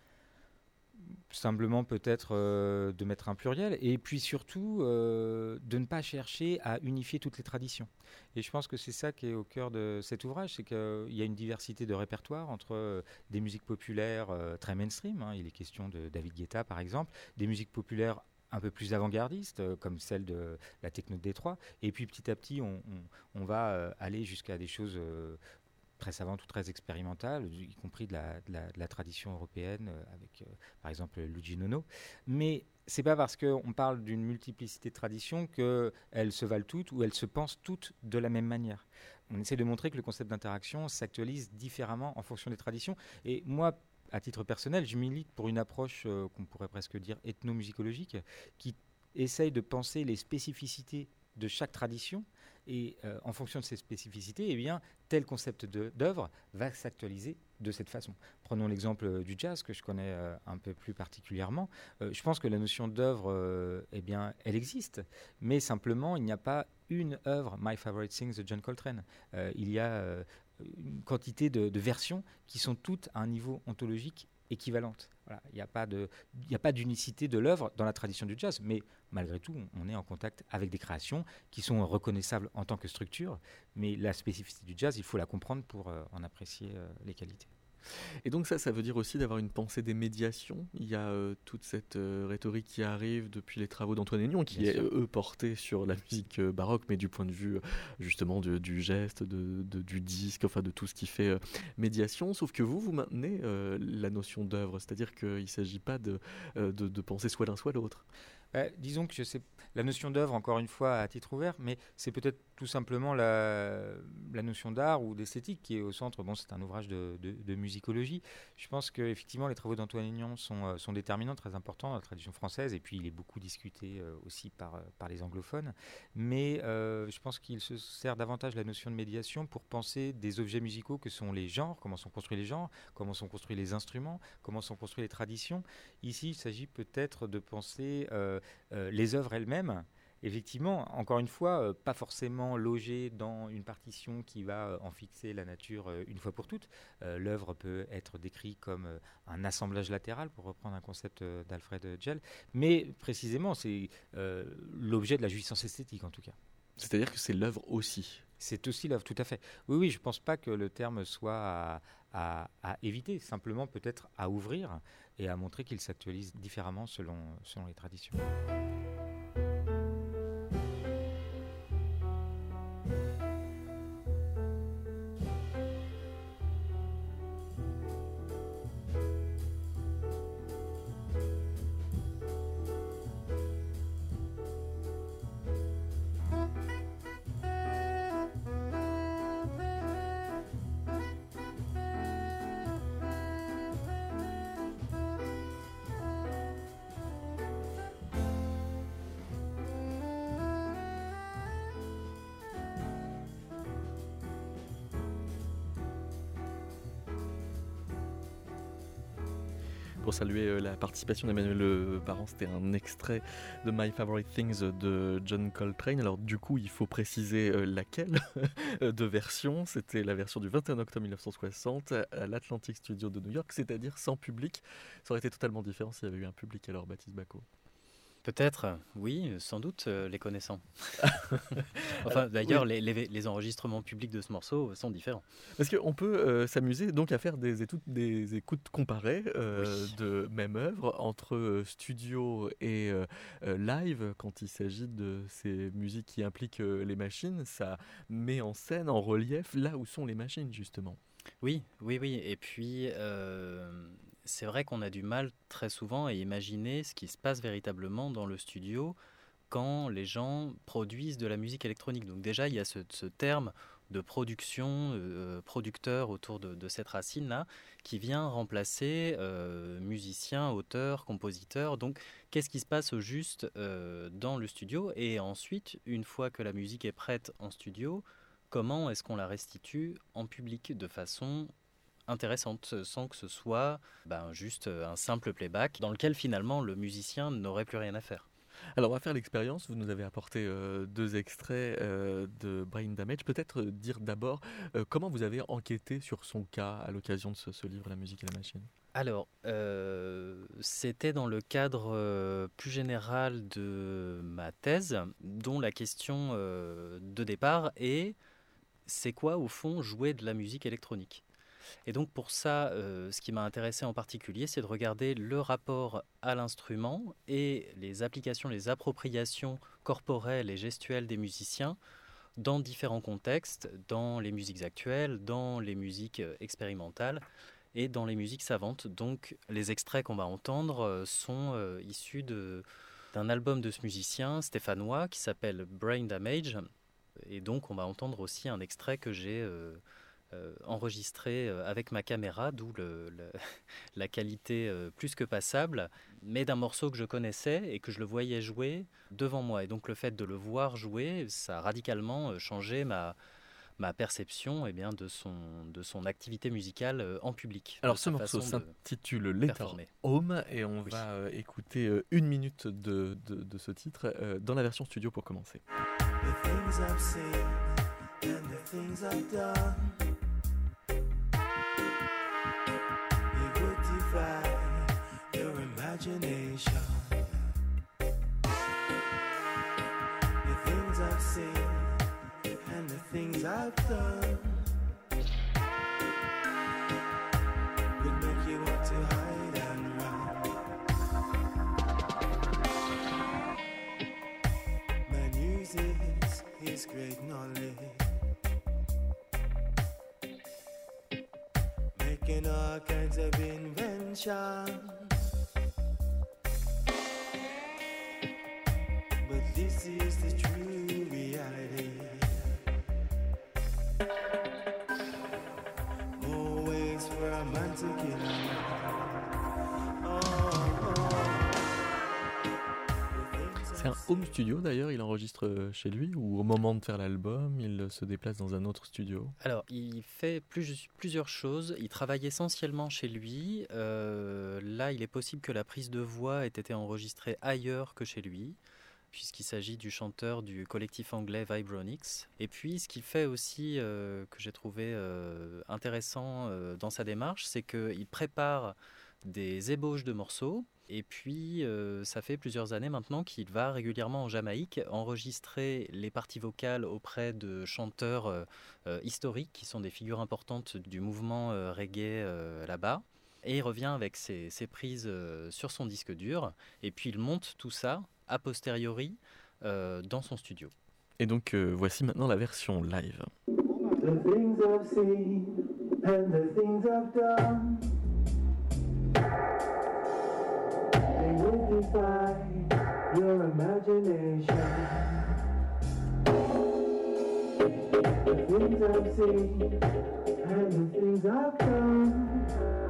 Simplement peut-être de mettre un pluriel et puis surtout de ne pas chercher à unifier toutes les traditions. Et je pense que c'est ça qui est au cœur de cet ouvrage, c'est qu'il y a une diversité de répertoires entre des musiques populaires très mainstream, il est question de David Guetta par exemple, des musiques populaires un peu plus avant-gardistes, comme celle de la techno de Détroit. Et puis petit à petit, on va aller jusqu'à des choses très savantes ou très expérimentales, y compris de la tradition européenne, avec par exemple Luigi Nono. Mais c'est pas parce qu'on parle d'une multiplicité de traditions qu'elles se valent toutes ou elles se pensent toutes de la même manière. On essaie de montrer que le concept d'interaction s'actualise différemment en fonction des traditions. Et moi, à titre personnel, je milite pour une approche qu'on pourrait presque dire ethnomusicologique, qui essaye de penser les spécificités de chaque tradition et en fonction de ces spécificités, eh bien, tel concept d'œuvre va s'actualiser de cette façon. Prenons l'exemple du jazz que je connais un peu plus particulièrement. Je pense que la notion d'œuvre, eh bien, elle existe, mais simplement il n'y a pas une œuvre, My Favorite Things de John Coltrane. Il y a une quantité de versions qui sont toutes à un niveau ontologique équivalente. Voilà, il n'y a pas d'unicité de l'œuvre dans la tradition du jazz, mais malgré tout, on est en contact avec des créations qui sont reconnaissables en tant que structure, mais la spécificité du jazz, il faut la comprendre pour en apprécier les qualités. Et donc ça veut dire aussi d'avoir une pensée des médiations. Il y a toute cette rhétorique qui arrive depuis les travaux d'Antoine Aignan, qui est portée sur la musique baroque, mais du point de vue justement du geste, du disque, enfin de tout ce qui fait médiation. Sauf que vous maintenez la notion d'œuvre, c'est-à-dire qu'il ne s'agit pas de penser soit l'un soit l'autre. Disons que La notion d'œuvre, encore une fois, à titre ouvert, mais c'est peut-être tout simplement la notion d'art ou d'esthétique qui est au centre. Bon, c'est un ouvrage de musicologie. Je pense qu'effectivement, les travaux d'Antoine Aignan sont déterminants, très importants dans la tradition française, et puis il est beaucoup discuté aussi par les anglophones. Mais je pense qu'il se sert davantage de la notion de médiation pour penser des objets musicaux que sont les genres, comment sont construits les genres, comment sont construits les instruments, comment sont construites les traditions. Ici, il s'agit peut-être de penser les œuvres elles-mêmes. Effectivement, encore une fois, pas forcément logées dans une partition qui va en fixer la nature une fois pour toutes. L'œuvre peut être décrite comme un assemblage latéral, pour reprendre un concept d'Alfred Jell, mais précisément, c'est l'objet de la jouissance esthétique en tout cas. C'est-à-dire que c'est l'œuvre aussi. C'est aussi l'œuvre, tout à fait. Oui, je ne pense pas que le terme soit à éviter, simplement peut-être à ouvrir et à montrer qu'il s'actualise différemment selon les traditions. Pour saluer la participation d'Emmanuel Parent, c'était un extrait de My Favorite Things de John Coltrane. Alors du coup, il faut préciser laquelle de version. C'était la version du 21 octobre 1960 à l'Atlantic Studio de New York, c'est-à-dire sans public. Ça aurait été totalement différent s'il y avait eu un public alors, Baptiste Bacot. Peut-être, oui, sans doute, les connaissant. Enfin, d'ailleurs, oui. les enregistrements publics de ce morceau sont différents. Parce qu'on peut s'amuser donc à faire des écoutes comparées oui. de même œuvre entre studio et live. Quand il s'agit de ces musiques qui impliquent les machines, ça met en scène, en relief, là où sont les machines, justement. Oui. Et puis... c'est vrai qu'on a du mal très souvent à imaginer ce qui se passe véritablement dans le studio quand les gens produisent de la musique électronique. Donc déjà, il y a ce terme de production, producteur autour de cette racine-là, qui vient remplacer musicien, auteur, compositeur. Donc qu'est-ce qui se passe au juste dans le studio ? Et ensuite, une fois que la musique est prête en studio, comment est-ce qu'on la restitue en public de façon intéressante, sans que ce soit juste un simple playback dans lequel finalement le musicien n'aurait plus rien à faire. Alors on va faire l'expérience, vous nous avez apporté 2 extraits de Brain Damage. Peut-être dire d'abord comment vous avez enquêté sur son cas à l'occasion de ce livre La musique et la machine. Alors, c'était dans le cadre plus général de ma thèse, dont la question de départ est « c'est quoi au fond jouer de la musique électronique ?» Et donc pour ça, ce qui m'a intéressé en particulier, c'est de regarder le rapport à l'instrument et les applications, les appropriations corporelles et gestuelles des musiciens dans différents contextes, dans les musiques actuelles, dans les musiques expérimentales et dans les musiques savantes. Donc les extraits qu'on va entendre sont issus d'un album de ce musicien stéphanois qui s'appelle Brain Damage. Et donc on va entendre aussi un extrait que j'ai... enregistré avec ma caméra, d'où la qualité plus que passable, mais d'un morceau que je connaissais et que je le voyais jouer devant moi. Et donc le fait de le voir jouer, ça a radicalement changé ma perception de son activité musicale en public. Alors ce morceau s'intitule Later Home et on va écouter 1 minute de ce titre dans la version studio pour commencer. The things I've seen and the things I've done. Your imagination, the things I've seen and the things I've done would make you want to hide and run. My music is great knowledge, making all kinds of inventions. But this C'est un home studio d'ailleurs, il enregistre chez lui ou au moment de faire l'album, il se déplace dans un autre studio? Alors, il fait plusieurs choses. Il travaille essentiellement chez lui. Là, il est possible que la prise de voix ait été enregistrée ailleurs que chez lui, puisqu'il s'agit du chanteur du collectif anglais Vibronix. Et puis, ce qu'il fait aussi, que j'ai trouvé intéressant dans sa démarche, c'est qu'il prépare des ébauches de morceaux. Et puis, ça fait plusieurs années maintenant qu'il va régulièrement en Jamaïque enregistrer les parties vocales auprès de chanteurs historiques qui sont des figures importantes du mouvement reggae là-bas. Et il revient avec ses prises sur son disque dur. Et puis, il monte tout ça a posteriori dans son studio. Et donc, voici maintenant la version live. The things I've seen and the things I've done, they will defy your imagination. The things I've seen and the things I've done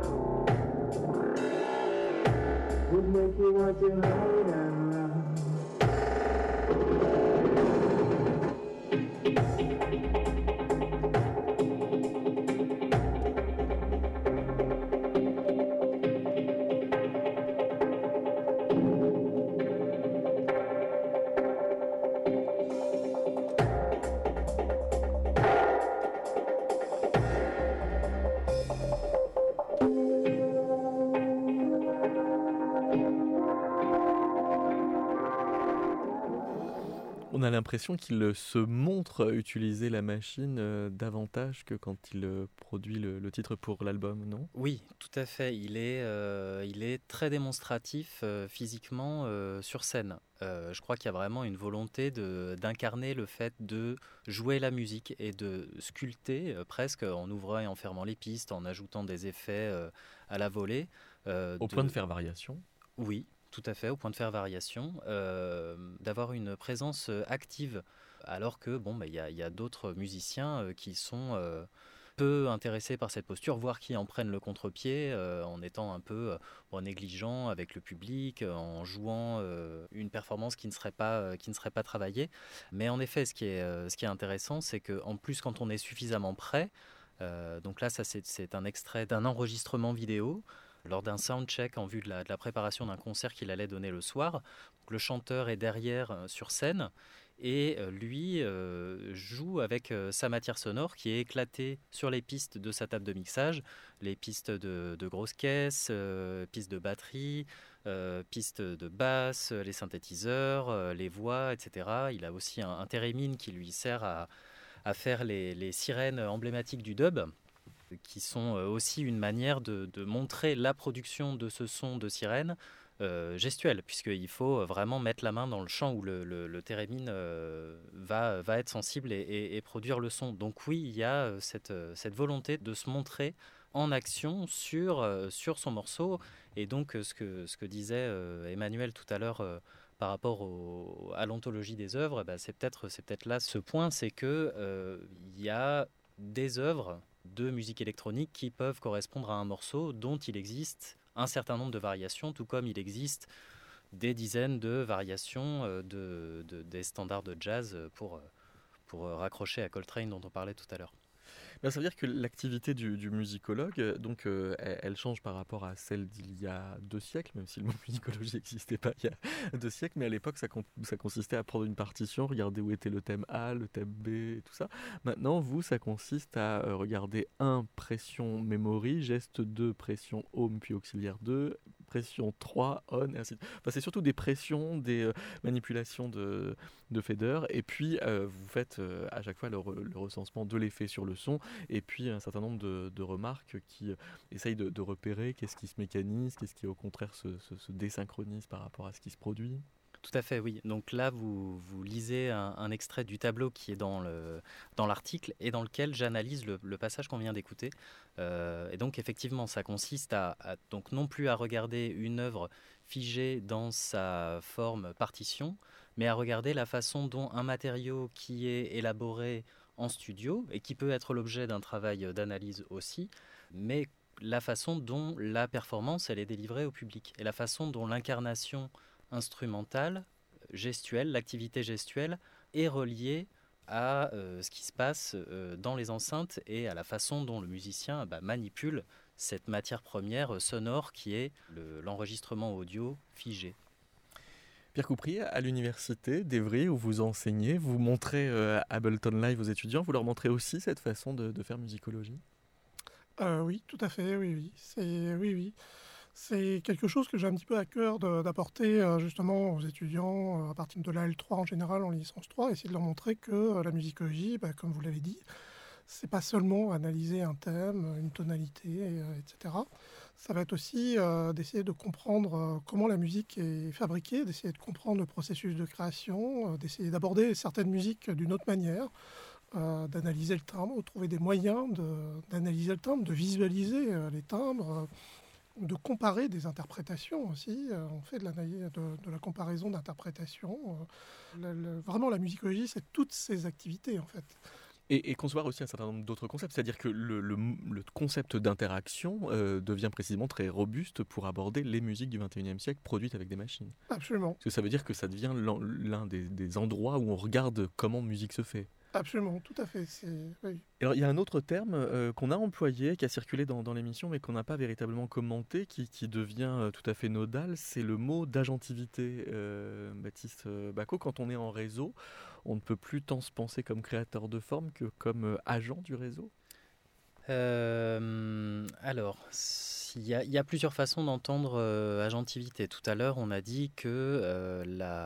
would make you want to hide and run. On a l'impression qu'il se montre utiliser la machine davantage que quand il produit le titre pour l'album, non? Oui, tout à fait. Il est très démonstratif physiquement sur scène. Je crois qu'il y a vraiment une volonté d'incarner le fait de jouer la musique et de sculpter presque en ouvrant et en fermant les pistes, en ajoutant des effets à la volée. Au point de faire variation? Oui. Tout à fait, au point de faire variation, d'avoir une présence active, alors que y a d'autres musiciens qui sont peu intéressés par cette posture, voire qui en prennent le contre-pied en étant un peu négligents avec le public, en jouant une performance qui ne serait pas travaillée. Mais en effet, ce qui est intéressant, c'est qu'en plus, quand on est suffisamment prêt, donc là, ça c'est un extrait d'un enregistrement vidéo, lors d'un soundcheck en vue de la préparation d'un concert qu'il allait donner le soir. Donc, le chanteur est derrière sur scène et lui joue avec sa matière sonore qui est éclatée sur les pistes de sa table de mixage, les pistes de grosses caisses, pistes de batterie, pistes de basse, les synthétiseurs, les voix, etc. Il a aussi un thérémine qui lui sert à faire les sirènes emblématiques du dub, qui sont aussi une manière de montrer la production de ce son de sirène gestuelle, puisqu'il faut vraiment mettre la main dans le champ où le thérémine va être sensible et produire le son. Donc oui, il y a cette volonté de se montrer en action sur son morceau. Et donc ce que disait Emmanuel tout à l'heure par rapport à l'ontologie des œuvres, c'est peut-être là ce point, c'est que il y a des œuvres de musique électronique qui peuvent correspondre à un morceau dont il existe un certain nombre de variations, tout comme il existe des dizaines de variations des standards de jazz pour raccrocher à Coltrane dont on parlait tout à l'heure. Ça veut dire que l'activité du musicologue, donc, elle change par rapport à celle d'il y a 2 siècles, même si le mot musicologie n'existait pas il y a 2 siècles, mais à l'époque ça consistait à prendre une partition, regarder où était le thème A, le thème B et tout ça. Maintenant, ça consiste à regarder 1, pression memory, geste 2, pression home puis auxiliaire 2, pression 3, on et ainsi de suite. Enfin, c'est surtout des pressions, des manipulations de fader, et puis vous faites à chaque fois le recensement de l'effet sur le son, et puis un certain nombre de remarques qui essayent de repérer qu'est-ce qui se mécanise, qu'est-ce qui au contraire se désynchronise par rapport à ce qui se produit. Tout à fait, oui. Donc là, vous lisez un extrait du tableau qui est dans l'article et dans lequel j'analyse le passage qu'on vient d'écouter. Et donc effectivement, ça consiste donc non plus à regarder une œuvre figée dans sa forme partition, mais à regarder la façon dont un matériau qui est élaboré en studio et qui peut être l'objet d'un travail d'analyse aussi, mais la façon dont la performance elle est délivrée au public et la façon dont l'incarnation instrumentale, gestuelle, l'activité gestuelle est reliée à ce qui se passe dans les enceintes et à la façon dont le musicien manipule cette matière première sonore qui est l'enregistrement audio figé. Pierre Couprier, à l'université d'Evry où vous enseignez, vous montrez Ableton Live aux étudiants, vous leur montrez aussi cette façon de faire musicologie ? Oui, tout à fait, oui. C'est quelque chose que j'ai un petit peu à cœur d'apporter justement aux étudiants à partir de la L3 en général, en licence 3, essayer de leur montrer que la musicologie, comme vous l'avez dit, c'est pas seulement analyser un thème, une tonalité, etc. Ça va être aussi d'essayer de comprendre comment la musique est fabriquée, d'essayer de comprendre le processus de création, d'essayer d'aborder certaines musiques d'une autre manière, d'analyser le timbre, de trouver des moyens d'analyser le timbre, de visualiser les timbres, de comparer des interprétations aussi. On fait de la comparaison d'interprétations. Vraiment, la musicologie, c'est toutes ces activités, en fait. Et concevoir aussi un certain nombre d'autres concepts, c'est-à-dire que le concept d'interaction devient précisément très robuste pour aborder les musiques du XXIe siècle produites avec des machines. Absolument. Parce que ça veut dire que ça devient l'un des endroits où on regarde comment musique se fait. Absolument, tout à fait. Oui. Alors, il y a un autre terme qu'on a employé, qui a circulé dans l'émission, mais qu'on n'a pas véritablement commenté, qui devient tout à fait nodal, c'est le mot d'agentivité. Baptiste Bacot, quand on est en réseau, on ne peut plus tant se penser comme créateur de forme que comme agent du réseau. Alors, il y a plusieurs façons d'entendre agentivité. Tout à l'heure, on a dit que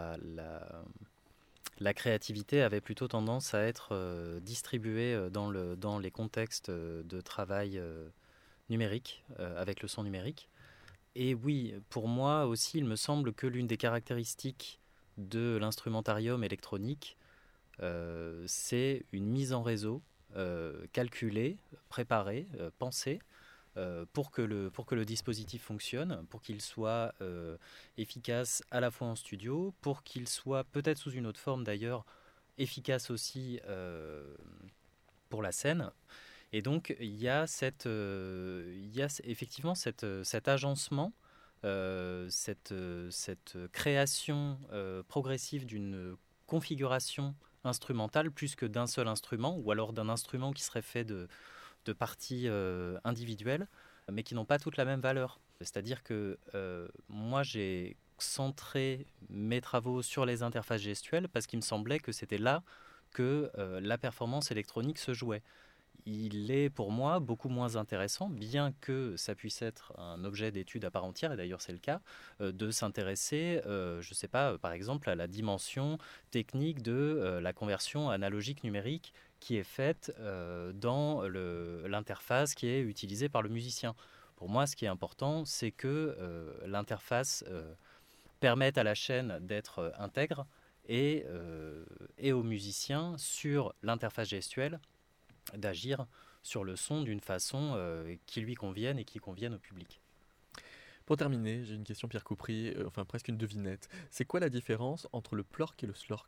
la créativité avait plutôt tendance à être distribuée dans les contextes de travail numérique, avec le son numérique. Et oui, pour moi aussi, il me semble que l'une des caractéristiques de l'instrumentarium électronique, c'est une mise en réseau calculée, préparée, pensée, pour que le dispositif fonctionne, pour qu'il soit efficace à la fois en studio, pour qu'il soit peut-être sous une autre forme d'ailleurs, efficace aussi pour la scène. Et donc il y a effectivement cet agencement, cette création progressive d'une configuration instrumentale plus que d'un seul instrument, ou alors d'un instrument qui serait fait de parties individuelles, mais qui n'ont pas toutes la même valeur. C'est-à-dire que moi, j'ai centré mes travaux sur les interfaces gestuelles parce qu'il me semblait que c'était là que la performance électronique se jouait. Il est pour moi beaucoup moins intéressant, bien que ça puisse être un objet d'étude à part entière, et d'ailleurs c'est le cas, de s'intéresser, je ne sais pas, par exemple à la dimension technique de la conversion analogique numérique qui est faite dans l'interface qui est utilisée par le musicien. Pour moi, ce qui est important, c'est que l'interface permette à la chaîne d'être intègre et au musicien, sur l'interface gestuelle, d'agir sur le son d'une façon qui lui convienne et qui convienne au public. Pour terminer, j'ai une question, Pierre Couprier, enfin presque une devinette. C'est quoi la différence entre le plork et le slork ?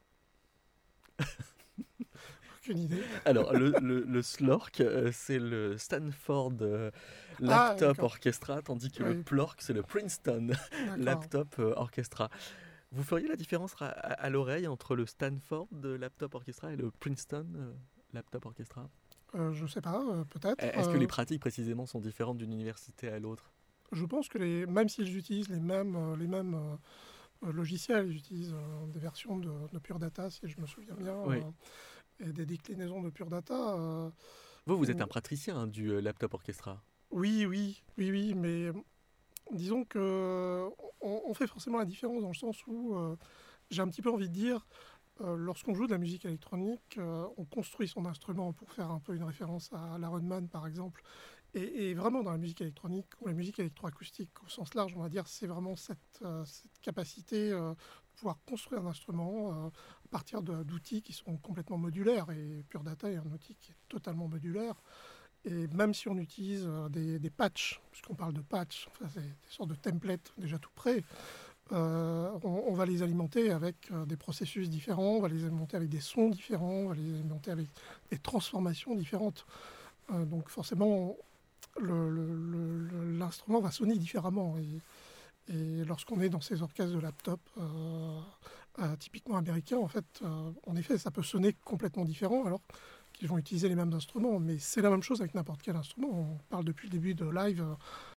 Aucune idée. Alors, le slork, c'est le Stanford Laptop Orchestra, tandis que le plork, c'est le Princeton Laptop Orchestra. Vous feriez la différence à l'oreille entre le Stanford Laptop Orchestra et le Princeton Laptop Orchestra ? Je ne sais pas, peut-être. Est-ce que les pratiques précisément sont différentes d'une université à l'autre ? Je pense que même s'ils utilisent les mêmes logiciels, ils utilisent des versions de Pure Data, si je me souviens bien, et des déclinaisons de Pure Data. Vous êtes un praticien du Laptop Orchestra ? Oui, mais disons qu'on fait forcément la différence dans le sens où j'ai un petit peu envie de dire, lorsqu'on joue de la musique électronique, on construit son instrument, pour faire un peu une référence à la Rodman par exemple. Et vraiment dans la musique électronique, ou la musique électroacoustique au sens large, on va dire, c'est vraiment cette capacité de pouvoir construire un instrument à partir d'outils qui sont complètement modulaires. Et Pure Data est un outil qui est totalement modulaire. Et même si on utilise des patchs, puisqu'on parle de patchs, enfin, c'est des sortes de templates déjà tout prêts, on va les alimenter avec des processus différents, on va les alimenter avec des sons différents, on va les alimenter avec des transformations différentes. Donc forcément, l'instrument va sonner différemment. Et lorsqu'on est dans ces orchestres de laptop typiquement américains, en fait, en effet, ça peut sonner complètement différent alors qu'ils vont utiliser les mêmes instruments. Mais c'est la même chose avec n'importe quel instrument. On parle depuis le début de live